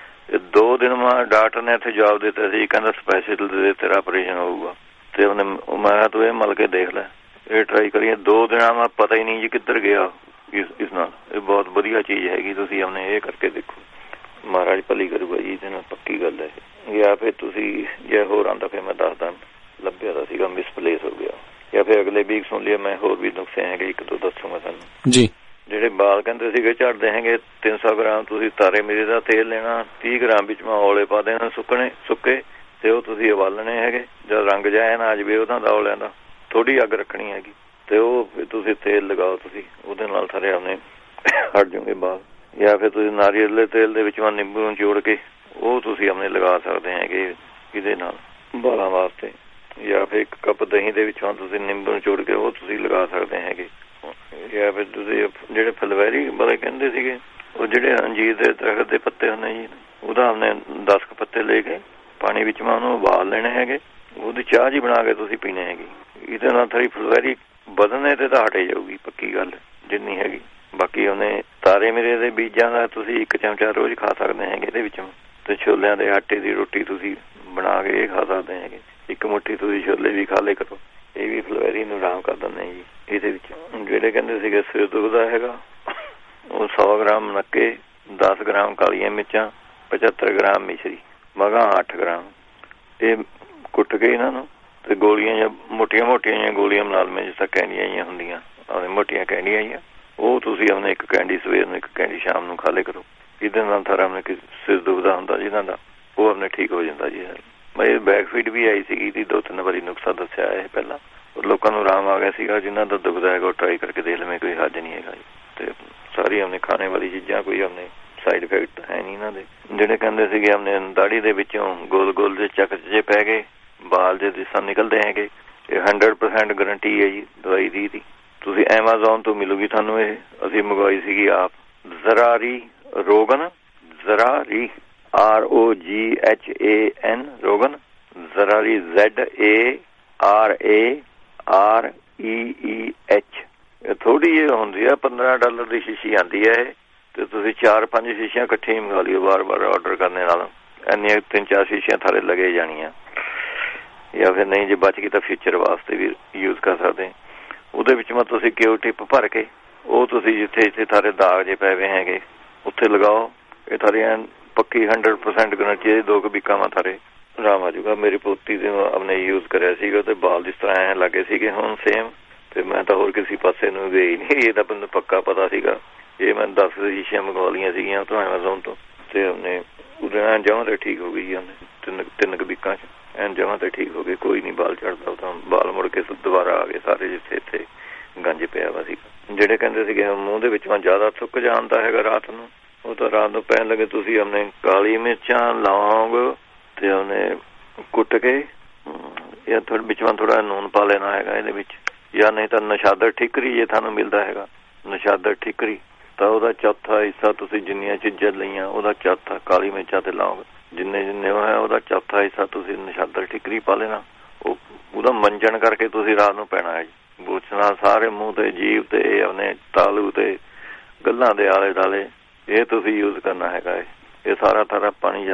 Speaker 6: ਦੋ ਦਿਨ ਮੈਂ ਡਾਕਟਰ ਨੇ ਇੱਥੇ ਜਵਾਬ ਦਿੱਤਾ ਸੀ, ਕਹਿੰਦਾ ਸਪੈਸ਼ਲ ਦੇ ਤੇਰਾ ਆਪਰੇਸ਼ਨ ਹੋਊਗਾ। ਤੇ ਉਹਨੇ ਮੈਂ ਕਿਹਾ ਤੂੰ ਇਹ ਮਲ ਕੇ ਦੇਖ ਲੈ, ਇਹ ਟਰਾਈ ਕਰੀਏ। ਦੋ ਦਿਨਾਂ ਮੈਂ ਪਤਾ ਹੀ ਨਹੀਂ ਜੀ ਕਿੱਧਰ ਗਿਆ ਇਸ ਇਸ ਨਾਲ। ਇਹ ਬਹੁਤ ਵਧੀਆ ਚੀਜ਼ ਹੈਗੀ, ਤੁਸੀਂ ਆਪਣੇ ਇਹ ਕਰਕੇ ਦੇਖੋ, ਮਹਾਰਾਜ ਭਲੀ ਕਰੂਗਾ ਜੀ ਇਹਦੇ ਨਾਲ, ਪੱਕੀ ਗੱਲ ਹੈ। ਜਾਂ ਫਿਰ ਤੁਸੀਂ ਜੇ ਹੋਰ ਆਉਂਦਾ ਫਿਰ ਮੈਂ ਦੱਸਦਾ, ਲੱਭਿਆ ਤਾਂ ਸੀਗਾ ਮਿਸਪਲੇਸ ਹੋ ਗਿਆ। ਜਾਂ ਫਿਰ ਅਗਲੇ ਵੀਕ ਸੁਣ ਲਿਆ ਮੈਂ, ਹੋਰ ਵੀ ਨੁਕਸੇ ਹੈਗੇ ਇੱਕ ਦੋ ਦੱਸੂਗਾ ਤੁਹਾਨੂੰ ਜੀ। ਜਿਹੜੇ ਬਾਲ ਕਹਿੰਦੇ ਸੀਗੇ ਝੜਦੇ ਹੈਗੇ, ਤਿੰਨ ਸੌ ਗ੍ਰਾਮ ਤੁਸੀਂ ਤਾਰੇ ਮੀਰੇ ਦਾ ਤੇਲ ਲੈਣਾ, ਤੀਹ ਗ੍ਰਾਮ ਵਿੱਚ ਮੈਂ ਔਲੇ ਪਾ ਦੇਣਾ ਸੁੱਕਣੇ ਸੁੱਕੇ, ਤੇ ਉਹ ਤੁਸੀਂ ਉਬਾਲਣੇ ਹੈਗੇ। ਜਦ ਰੰਗ ਜਾਏ ਨਾ ਆ ਜਾਵੇ ਉਹਨਾਂ ਦਾ ਔਲਿਆਂ ਦਾ, ਥੋੜ੍ਹੀ ਅੱਗ ਰੱਖਣੀ ਹੈਗੀ ਤੇ ਉਹ ਤੁਸੀਂ ਤੇਲ ਲਗਾਓ, ਤੁਸੀਂ ਉਹਦੇ ਨਾਲ ਸਾਰੇ ਆਪਣੇ ਹਟ ਜਾਓਗੇ ਬਾਲ। ਜਾਂ ਫਿਰ ਤੁਸੀਂ ਨਾਰੀਅਲ ਦੇ ਤੇਲ ਦੇ ਵਿੱਚ ਨਿੰਬੂ ਨੂੰ ਜੋੜ ਕੇ ਉਹ ਤੁਸੀਂ ਆਪਣੇ ਲਗਾ ਸਕਦੇ ਹੈਗੇ ਇਹਦੇ ਨਾਲ ਬਾਲਾਂ ਵਾਸਤੇ। ਜਾਂ ਫਿਰ ਇੱਕ ਕੱਪ ਦਹੀਂ ਦੇ ਵਿੱਚੋਂ ਤੁਸੀਂ ਨਿੰਬੂ ਨੂੰ ਜੋੜ ਕੇ ਉਹ ਤੁਸੀਂ ਲਗਾ ਸਕਦੇ ਹੈਗੇ। ਜਾਂ ਫਿਰ ਤੁਸੀਂ ਜਿਹੜੇ ਫਲਵੈਰੀ ਵਾਲੇ ਕਹਿੰਦੇ ਸੀਗੇ, ਉਹ ਜਿਹੜੇ ਅੰਜੀਰ ਦੇ ਦਰਖਤ ਦੇ ਪੱਤੇ ਹੁੰਦੇ ਜੀ, ਉਹਦਾ ਆਪਣੇ ਦਸ ਕੁ ਪੱਤੇ ਲੈ ਕੇ ਪਾਣੀ ਵਿੱਚ ਮੈਂ ਉਹਨੂੰ ਉਬਾਲ ਲੈਣੇ ਹੈਗੇ, ਉਹਦੀ ਚਾਹ ਜੀ ਬਣਾ ਕੇ ਤੁਸੀਂ ਪੀਣੇ ਹੈਗੀ। ਇਹਦੇ ਨਾਲ ਥੋੜੀ ਫਲਵੈਰੀ ਵਧਣੇ ਤੇ ਤਾਂ ਹਟੇ ਜਾਊਗੀ, ਪੱਕੀ ਗੱਲ ਜਿੰਨੀ ਹੈਗੀ। ਬਾਕੀ ਉਹਨੇ ਤਾਰੇ ਮੇਰੇ ਦੇ ਬੀਜਾਂ ਦਾ ਤੁਸੀਂ ਇੱਕ ਚਮਚਾ ਰੋਜ਼ ਖਾ ਸਕਦੇ ਹੈਗੇ ਇਹਦੇ ਵਿੱਚੋਂ। ਤੇ ਛੋਲਿਆਂ ਦੇ ਆਟੇ ਦੀ ਰੋਟੀ ਤੁਸੀਂ ਬਣਾ ਕੇ ਇਹ ਖਾ ਸਕਦੇ ਹੈਗੇ। ਇੱਕ ਮੁੱਠੀ ਤੁਸੀਂ ਛੋਲੇ ਵੀ ਖਾ ਲੇ ਕਰੋ, ਇਹ ਵੀ ਫਲਵੈਰੀ ਨੂੰ ਆਰਾਮ ਕਰ ਦਿੰਦੇ ਜੀ ਇਹਦੇ ਵਿੱਚ। ਜਿਹੜੇ ਕਹਿੰਦੇ ਸੀਗੇ ਸਿਰ ਦੁਖਦਾ ਹੈਗਾ, ਉਹ ਸੌ ਗ੍ਰਾਮ ਨੱਕੇ, ਦਸ ਗ੍ਰਾਮ ਕਾਲੀਆਂ ਮਿਰਚਾਂ, ਪਚੱਤਰ ਗ੍ਰਾਮ ਮਿਸ਼ਰੀ, ਮਗਾਂ ਅੱਠ ਗ੍ਰਾਮ, ਇਹ ਕੁੱਟ ਕੇ ਇਹਨਾਂ ਨੂੰ ਤੇ ਗੋਲੀਆਂ ਜਾਂ ਮੋਟੀਆਂ ਮੋਟੀਆਂ ਜਿਹੀਆਂ ਗੋਲੀਆਂ ਬਣਾ ਲਵੇਂ, ਜਿਸ ਤਰ੍ਹਾਂ ਕੈਂਡੀਆਂ ਜਿਹੀਆਂ ਹੁੰਦੀਆਂ, ਮੋਟੀਆਂ ਕੈਂਡੀਆਂ ਜਿਹੀਆਂ, ਉਹ ਤੁਸੀਂ ਆਪਣੇ ਇੱਕ ਕੈਂਡੀ ਸਵੇਰ ਨੂੰ ਇੱਕ ਕੈਂਡੀ ਸ਼ਾਮ ਨੂੰ ਖਾ ਲੇ ਕਰੋ। ਇਹਦੇ ਨਾਲ ਸਾਰਾ ਆਪਣੇ ਸਿਰ ਦੁਖਦਾ ਹੁੰਦਾ ਜਿਹਨਾਂ ਦਾ, ਉਹ ਆਪਣੇ ਠੀਕ ਹੋ ਜਾਂਦਾ ਜੀ। ਮੈਂ ਬੈਕ ਫੀਡ ਵੀ ਆਈ ਸੀਗੀ ਇਹਦੀ, ਦੋ ਤਿੰਨ ਵਾਰੀ ਨੁਕਸਾ ਦੱਸਿਆ ਇਹ ਪਹਿਲਾਂ, ਲੋਕਾਂ ਨੂੰ ਆਰਾਮ ਆ ਗਿਆ ਸੀਗਾ। ਜਿਹਨਾਂ ਦਾ ਦੁਖਦਾ ਹੈਗਾ ਉਹ ਟਰਾਈ ਕਰਕੇ ਦੇਖ ਲਵੇਂ, ਕੋਈ ਹੱਜ ਨਹੀਂ ਹੈਗਾ ਜੀ। ਤੇ ਸਾਰੀ ਆਪਣੇ ਖਾਣੇ ਵਾਲੀ ਚੀਜ਼ਾਂ, ਕੋਈ ਆਪਣੇ ਸਾਈਡ ਇਫੈਕਟ ਹੈ ਨਹੀਂ ਇਹਨਾਂ ਦੇ। ਜਿਹੜੇ ਕਹਿੰਦੇ ਸੀਗੇ ਆਪਣੇ ਦਾੜੀ ਦੇ ਵਿੱਚੋਂ ਗੋਲ ਗੋਲ ਦੇ ਚੱਕ ਜੇ ਪੈ ਗਏ, ਬਾਲ ਜੇ ਦਿਸਾਂ ਨਿਕਲਦੇ ਹੈਗੇ, ਇਹ ਹੰਡਰਡ ਪਰਸੈਂਟ ਗਰੰਟੀ ਹੈ ਜੀ ਦਵਾਈ ਦੀ ਦੀ। ਤੁਸੀਂ ਐਮਾਜ਼ੋਨ ਤੋਂ ਮਿਲੂਗੀ ਤੁਹਾਨੂੰ ਇਹ, ਅਸੀਂ ਮੰਗਵਾਈ ਸੀਗੀ ਆਪ। ਜ਼ਰਾਰੀ ਰੋਗਨ, ਜ਼ਰਾਰੀ R O G H A N ਰੋਗਨ, ਜ਼ਰਾਰੀ Z A R A R E E H. ਇਹ ਥੋੜ੍ਹੀ ਜਿਹੀ ਹੁੰਦੀ ਆ, ਪੰਦਰਾਂ ਡਾਲਰ ਦੀ ਸ਼ੀਸ਼ੀ ਆਉਂਦੀ ਹੈ ਇਹ, ਤੇ ਤੁਸੀਂ ਚਾਰ ਪੰਜ ਸ਼ੀਸ਼ੀਆਂ ਇਕੱਠੀਆਂ ਮੰਗਾ ਲਿਓ ਵਾਰ ਵਾਰ ਆਰਡਰ ਕਰਨੇ ਨਾਲ। ਇੰਨੀਆਂ ਤਿੰਨ ਚਾਰ ਸ਼ੀਸ਼ੀਆਂ ਥਾਰੇ ਲੱਗੇ ਜਾਣੀਆਂ। ਜਾਂ ਫਿਰ ਨਹੀਂ ਜੇ ਬਚ ਗਈ ਤਾਂ ਫਿਊਚਰ ਵਾਸਤੇ ਵੀ ਯੂਜ਼ ਕਰ ਸਕਦੇ। ਉਹਦੇ ਵਿੱਚ ਮੈਂ ਤੁਸੀਂ ਕਿਉ ਟਿਪ ਭਰ ਕੇ ਉਹ ਤੁਸੀਂ ਜਿੱਥੇ ਜਿੱਥੇ ਥਾਰੇ ਦਾਗ ਜੇ ਪੈ ਹੋਏ ਹੈਗੇ ਉੱਥੇ ਲਗਾਓ। ਇਹ ਥਾਰੇ ਐਨ ਪੱਕੀ ਹੰਡਰਡ ਪਰਸੈਂਟ ਗਰੰਟੀ, ਦੋ ਕੁ ਵੀਕਾਂ ਮੈਂ ਥਾਰੇ ਆਰਾਮ ਆ ਜਾਊਗਾ। ਮੇਰੀ ਪੋਤੀ ਦੇ ਆਪਣੇ ਯੂਜ਼ ਕਰਿਆ ਸੀਗਾ ਤੇ ਬਾਲ ਜਿਸ ਤਰ੍ਹਾਂ ਐਂ ਲੱਗੇ ਸੀਗੇ ਹੁਣ ਸੇਮ, ਤੇ ਮੈਂ ਤਾਂ ਹੋਰ ਕਿਸੇ ਪਾਸੇ ਨੂੰ ਗਈ ਨਹੀਂ। ਇਹ ਤਾਂ ਮੈਨੂੰ ਪੱਕਾ ਪਤਾ ਸੀਗਾ। ਇਹ ਮੈਂ ਦਸ ਸ਼ੀਸ਼ੀਆਂ ਮੰਗਵਾ ਲਈਆਂ ਸੀਗੀਆਂ ਤੋਂ ਐਮਾਜ਼ੋਨ ਤੋਂ, ਤੇ ਉਹਨੇ ਉਹਦੇ ਜਮਾਂ ਤੇ ਠੀਕ ਹੋ ਗਈ ਜੀ, ਉਹਨੇ ਤਿੰਨ ਤਿੰਨ ਕੁ ਵੀਕਾਂ 'ਚ ਐਨ ਜਮਾਂ ਤੇ ਠੀਕ ਹੋ ਗਈ, ਕੋਈ ਨਹੀਂ ਬਾਲ ਚੜ੍ਹਦਾ। ਉਹ ਤਾਂ ਬਾਲ ਮੁੜ ਕੇ ਦੁਬਾਰਾ ਆ ਗਏ ਸਾਰੇ, ਜਿੱਥੇ ਇੱਥੇ ਗੰਜ ਪਿਆ ਵਾ ਸੀ। ਜਿਹੜੇ ਕਹਿੰਦੇ ਸੀਗੇ ਮੂੰਹ ਦੇ ਵਿੱਚੋਂ ਜ਼ਿਆਦਾ ਥੁੱਕ ਜਾਂਦਾ ਹੈਗਾ ਰਾਤ ਨੂੰ, ਉਹ ਤਾਂ ਰਾਤ ਨੂੰ ਪੈਣ ਲੱਗੇ ਤੁਸੀਂ ਆਪਣੇ ਕਾਲੀ ਮਿਰਚਾਂ, ਲੌਂਗ ਤੇ ਉਹਨੇ ਕੁੱਟ ਕੇ ਜਾਂ ਥੋੜ੍ਹਾ ਵਿੱਚੋਂ ਥੋੜ੍ਹਾ ਨੂਨ ਪਾ ਲੈਣਾ ਹੈਗਾ ਇਹਦੇ ਵਿੱਚ, ਜਾਂ ਨਹੀਂ ਤਾਂ ਨਸ਼ਾਦਰ ਠੀਕਰੀ ਜੇ ਤੁਹਾਨੂੰ ਮਿਲਦਾ ਹੈਗਾ ਨਸ਼ਾਦਰ ਠੀਕਰੀ, ਤਾਂ ਉਹਦਾ ਚੌਥਾ ਹਿੱਸਾ ਤੁਸੀਂ ਜਿੰਨੀਆਂ ਚੀਜ਼ਾਂ ਲਈਆਂ ਉਹਦਾ ਚੌਥਾ, ਕਾਲੀ ਮਿਰਚਾਂ ਤੇ ਲੌਂਗ ਜਿੰਨੇ ਜਿੰਨੇ ਉਹ ਹੈ ਉਹਦਾ ਚੌਥਾ ਹਿੱਸਾ ਤੁਸੀਂ ਨਸ਼ਾਦਰ ਠੀਕਰੀ ਪਾ ਲੈਣਾ। ਉਹ ਉਹਦਾ ਮੰਜਣ ਕਰਕੇ ਤੁਸੀਂ ਰਾਤ ਨੂੰ ਪੈਣਾ ਹੈ ਜੀ। ਬੁਰਸ਼ ਨਾਲ ਸਾਰੇ ਮੂੰਹ ਤੇ, ਜੀਭ ਤੇ, ਆਪਣੇ ਤਾਲੂ ਤੇ, ਗੱਲਾਂ ਦੇ ਆਲੇ ਦੁਆਲੇ ਇਹ ਤੁਸੀਂ ਯੂਜ਼ ਕਰਨਾ ਹੈਗਾ। ਇਹ ਸਾਰਾ ਸਾਰਾ ਪਾਣੀ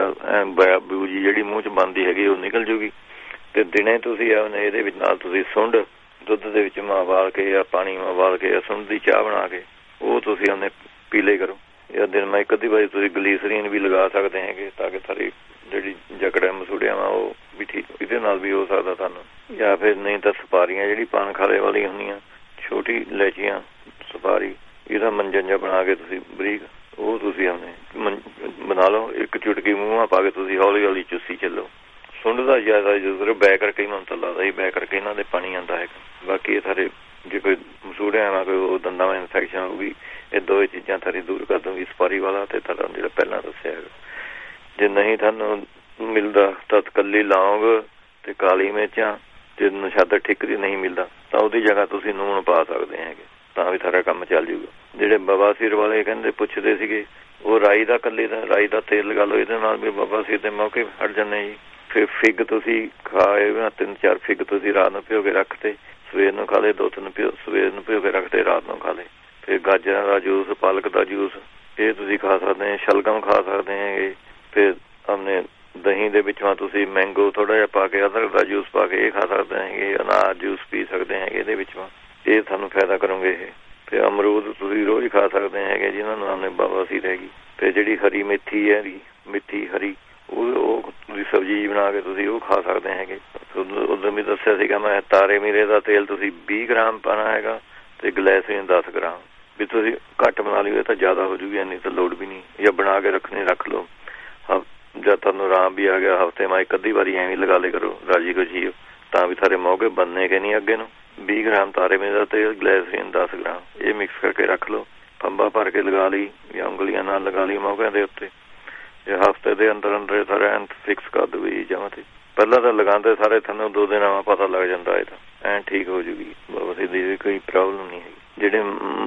Speaker 6: ਬੂ ਜੀ ਜਿਹੜੀ ਮੂੰਹ 'ਚ ਬਣਦੀ ਹੈਗੀ ਉਹ ਨਿਕਲ ਜੂਗੀ। ਤੇ ਦਿਨੇ ਤੁਸੀਂ ਆਪਣੇ ਇਹਦੇ ਵਿੱਚ ਨਾਲ ਤੁਸੀਂ ਸੁੰਡ ਦੁੱਧ ਦੇ ਵਿੱਚ ਮਾਂ ਉਬਾਲ ਕੇ ਜਾਂ ਪਾਣੀ ਮਾਂ ਉਬਾਲ ਕੇ ਜਾਂ ਸੁੰਡ ਦੀ ਚਾਹ ਬਣਾ ਕੇ ਉਹ ਤੁਸੀਂ ਉਹਨੇ ਪੀਲੇ ਕਰੋ। ਜਾਂ ਦਿਨ ਮੈਂ ਇੱਕ ਅੱਧੀ ਵਾਰੀ ਤੁਸੀਂ ਗਲੀਸਰੀਨ ਵੀ ਲਗਾ ਸਕਦੇ ਹੈਗੇ ਤਾਂ ਕਿ ਸਾਰੀ ਜਿਹੜੀ ਜਕੜਿਆ ਮਸੂੜਿਆਂ ਵਾ ਉਹ ਵੀ ਠੀਕ, ਇਹਦੇ ਨਾਲ ਵੀ ਹੋ ਸਕਦਾ ਤੁਹਾਨੂੰ। ਜਾਂ ਫਿਰ ਨਹੀਂ ਤਾਂ ਸੁਪਾਰੀਆਂ ਜਿਹੜੀ ਪਾਨ ਖਾਲੇ ਵਾਲੀਆਂ ਹੁੰਦੀਆਂ, ਛੋਟੀ ਇਲਾਇਚੀਆਂ, ਸੁਪਾਰੀ, ਇਹਦਾ ਮੰਜਨ ਜਿਹਾ ਬਣਾ ਕੇ ਤੁਸੀਂ ਬਰੀਕ ਉਹ ਤੁਸੀਂ ਆਪਣੇ ਬਣਾ ਲਓ। ਇੱਕ ਚੁਟਕੀ ਮੂੰਹਾਂ ਪਾ ਕੇ ਤੁਸੀਂ ਹੌਲੀ ਹੌਲੀ ਚੁੱਸੀ ਚੱਲੋ। ਸੁੰਡ ਦਾ ਜ਼ਿਆਦਾ ਜ਼ਰੂਰ ਬੈ ਕਰਕੇ ਮੈਨੂੰ ਤਾਂ ਲੱਗਦਾ ਸੀ ਬੈ ਕਰਕੇ ਇਹਨਾਂ ਦੇ ਪਾਣੀ ਆਉਂਦਾ ਹੈਗਾ। ਬਾਕੀ ਇਹ ਸਾਰੇ ਜੇ ਕੋਈ ਮਸੂੜਿਆਂ ਨਾਲ ਕੋਈ ਉਹ ਦੰਦਾਂ ਵਿੱਚ ਇਨਫੈਕਸ਼ਨ ਉਹ ਵੀ ਇਹ ਦੋਵੇਂ ਚੀਜ਼ਾਂ ਸਾਰੀ ਦੂਰ ਕਰ ਦੂੰਗੀ, ਸੁਪਾਰੀ ਵਾਲਾ ਤੇ ਤੁਹਾਡਾ ਜਿਹੜਾ ਪਹਿਲਾਂ ਦੱਸਿਆ ਹੈਗਾ। ਜੇ ਨਹੀਂ ਤੁਹਾਨੂੰ ਮਿਲਦਾ ਤਾਂ ਇਕੱਲੀ ਲੌਂਗ ਤੇ ਕਾਲੀ ਮਿਰਚਾਂ ਤੇ ਨਸ਼ਾਦਰ ਠੀਕਰੀ ਨਹੀਂ ਮਿਲਦਾ ਤਾਂ ਉਹਦੀ ਜਗ੍ਹਾ ਤੁਸੀਂ ਨੂਣ ਪਾ ਸਕਦੇ ਹੈਗੇ, ਤਾਂ ਵੀ ਸਾਰਾ ਕੰਮ ਚੱਲ ਜੂਗਾ। ਜਿਹੜੇ ਬਵਾਸੀਰ ਵਾਲੇ ਕਹਿੰਦੇ ਪੁੱਛਦੇ ਸੀਗੇ ਉਹ ਰਾਈ ਦਾ ਇਕੱਲੇ ਦਾ ਰਾਈ ਦਾ ਤੇਲ ਲਗਾ ਲਓ, ਇਹਦੇ ਨਾਲ ਵੀ ਬਵਾਸੀਰ ਦੇ ਮੌਕੇ ਹਟ ਜਾਂਦੇ ਜੀ। ਫਿਰ ਫਿੱਗ ਤੁਸੀਂ ਖਾਏ ਤਿੰਨ ਚਾਰ ਫਿੱਗ ਤੁਸੀਂ ਰਾਤ ਨੂੰ ਭਿਓ ਕੇ ਰੱਖਤੇ, ਸਵੇਰ ਨੂੰ ਖਾ ਲਏ, ਦੋ ਤਿੰਨ ਭਿਓ ਸਵੇਰ ਨੂੰ ਭਿਓ ਕੇ ਰੱਖਤੇ, ਰਾਤ ਨੂੰ ਖਾ ਲਏ। ਫਿਰ ਗਾਜਰਾਂ ਦਾ ਜੂਸ, ਪਾਲਕ ਦਾ ਜੂਸ ਇਹ ਤੁਸੀਂ ਖਾ ਸਕਦੇ, ਸ਼ਲਗਮ ਖਾ ਸਕਦੇ ਹੈਗੇ। ਫਿਰ ਆਪਣੇ ਦਹੀਂ ਦੇ ਵਿੱਚੋਂ ਤੁਸੀਂ ਮੈਂਗੋ ਥੋੜ੍ਹਾ ਜਿਹਾ ਪਾ ਕੇ, ਅਦਰਕ ਦਾ ਜੂਸ ਪਾ ਕੇ ਇਹ ਖਾ ਸਕਦੇ ਹੈਗੇ। ਅਨਾਰ ਜੂਸ ਪੀ ਸਕਦੇ ਹੈਗੇ ਇਹਦੇ ਵਿੱਚੋਂ, ਇਹ ਤੁਹਾਨੂੰ ਫਾਇਦਾ ਕਰੋਗੇ ਇਹ। ਫਿਰ ਅਮਰੂਦ ਤੁਸੀਂ ਰੋਜ਼ ਖਾ ਸਕਦੇ ਹੈਗੇ ਜਿਹਨਾਂ ਨੂੰ ਆਪਣੇ ਬਵਾਸੀਰ ਹੈਗੀ। ਫਿਰ ਜਿਹੜੀ ਹਰੀ ਮੇਥੀ ਹੈ ਮਿੱਠੀ ਹਰੀ ਉਹ ਉਹ ਤੁਸੀਂ ਸਬਜ਼ੀ ਬਣਾ ਕੇ ਤੁਸੀਂ ਉਹ ਖਾ ਸਕਦੇ ਹੈਗੇ। ਉਦੋਂ ਵੀ ਦੱਸਿਆ ਸੀਗਾ ਮੈਂ ਤਾਰੇ ਮੀਰੇ ਦਾ ਤੇਲ ਤੁਸੀਂ ਵੀਹ ਗ੍ਰਾਮ ਪਾਉਣਾ ਹੈਗਾ ਅਤੇ ਗਲੈਸਰੀਨ ਦਸ ਗ੍ਰਾਮ। ਵੀ ਤੁਸੀਂ ਘੱਟ ਬਣਾ ਲਿਓ ਤਾਂ ਜ਼ਿਆਦਾ ਹੋ ਜੂਗੀ, ਇੰਨੀ ਤਾਂ ਲੋੜ ਵੀ ਨਹੀਂ। ਜਾਂ ਬਣਾ ਕੇ ਰੱਖਣੀ ਰੱਖ ਲਓ, ਹ ਜਦ ਤੁਹਾਨੂੰ ਆਰਾਮ ਵੀ ਆ ਗਿਆ ਹਫ਼ਤੇ ਮੈਂ ਇੱਕ ਅੱਧੀ ਵਾਰੀ ਐਵੇਂ ਲਗਾ ਲਿਆ ਕਰੋ ਰਾਜੀ ਖੁਸ਼ੀ, ਤਾਂ ਵੀ ਸਾਰੇ ਮੌਕੇ ਬਣਨੇ ਕਿ ਨਹੀਂ ਅੱਗੇ ਨੂੰ। ਵੀਹ ਗ੍ਰਾਮ ਤਾਰੇ ਮੀਰੇ ਦਾ ਤੇਲ, ਗਲੈਸਰੀਨ ਦਸ ਗ੍ਰਾਮ ਇਹ ਮਿਕਸ ਕਰਕੇ ਰੱਖ ਲਓ। ਪੰਬਾ ਭਰ ਕੇ ਲਗਾ ਲਈ ਜਾਂ ਉਂਗਲੀਆਂ ਨਾਲ ਲਗਾ ਲਈ ਮੌਕਿਆਂ ਦੇ ਉੱਤੇ। ਇਹ ਹਫ਼ਤੇ ਦੇ ਅੰਦਰ ਅੰਦਰ ਸਾਰਾ ਐਨ ਫਿਕਸ ਕਰ ਦੂਗੀ ਜਮਾਂ ਤੇ। ਪਹਿਲਾਂ ਤਾਂ ਲਗਾਉਂਦੇ ਸਾਰੇ ਤੁਹਾਨੂੰ ਦੋ ਦਿਨਾਂ ਬਾਅਦ ਪਤਾ ਲੱਗ ਜਾਂਦਾ ਇਹ ਤਾਂ ਐਨ ਠੀਕ ਹੋ ਜੂਗੀ, ਬਸ ਇਹਦੀ ਕੋਈ ਪ੍ਰੋਬਲਮ ਨਹੀਂ ਹੈਗੀ। ਜਿਹੜੇ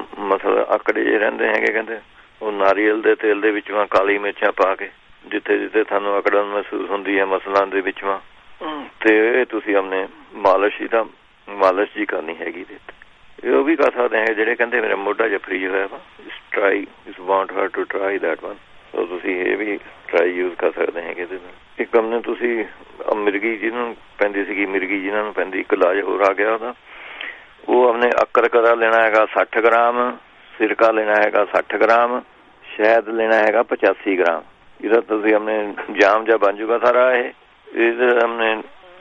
Speaker 6: ਮਸਲ ਆਕੜੇ ਜਿਹੇ ਰਹਿੰਦੇ ਹੈਗੇ ਕਹਿੰਦੇ ਉਹ ਨਾਰੀਅਲ ਦੇ ਤੇਲ ਦੇ ਵਿੱਚੋਂ ਕਾਲੀ ਮਿਰਚਾਂ ਪਾ ਕੇ ਜਿੱਥੇ ਜਿੱਥੇ ਤੁਹਾਨੂੰ ਅਕੜਨ ਮਹਿਸੂਸ ਹੁੰਦੀ ਹੈ ਮਸਲਾਂ ਦੇ ਵਿੱਚੋਂ, ਤੇ ਇਹ ਤੁਸੀਂ ਆਪਣੇ ਮਾਲਿਸ਼ ਹੀ ਤਾਂ ਮਾਲਿਸ਼ ਜੀ ਕਰਨੀ ਹੈਗੀ। ਇਹ ਉਹ ਵੀ ਕਰ ਸਕਦੇ ਹੈਗੇ ਜਿਹੜੇ ਕਹਿੰਦੇ ਮੇਰਾ ਮੋਢਾ ਜਿਹਾ ਫਰੀ ਹੋਇਆ ਵਾ, try is want her to try that one. So ਤੁਸੀਂ ਇਹ ਵੀ ਟਰਾਈ ਯੂਜ਼ ਕਰ ਸਕਦੇ ਹੈਗੇ ਇਹਦੇ ਨਾਲ। ਇੱਕ ਕੰਮ ਨੇ ਤੁਸੀਂ ਮਿਰਗੀ ਜਿਹਨੂੰ ਪੈਂਦੀ ਸੀਗੀ, ਮਿਰਗੀ ਜਿਹਨਾਂ ਨੂੰ ਪੈਂਦੀ, ਇੱਕ ਇਲਾਜ ਹੋਰ ਆ ਗਿਆ ਉਹਦਾ। ਉਹ ਆਪਣੇ ਅਕਰ ਕਰਾ ਲੈਣਾ ਹੈਗਾ ਸੱਠ ਗ੍ਰਾਮ, ਸਿਰਕਾ ਲੈਣਾ ਹੈਗਾ ਸੱਠ ਗ੍ਰਾਮ, ਸ਼ਹਿਦ ਲੈਣਾ ਹੈਗਾ ਪਚਾਸੀ ਗ੍ਰਾਮ। ਇਹਦਾ ਤੁਸੀਂ ਆਪਣੇ ਜਾਮ ਜਿਹਾ ਬਣ ਜੂਗਾ ਸਾਰਾ। ਇਹ ਇਹਦੇ ਆਪਣੇ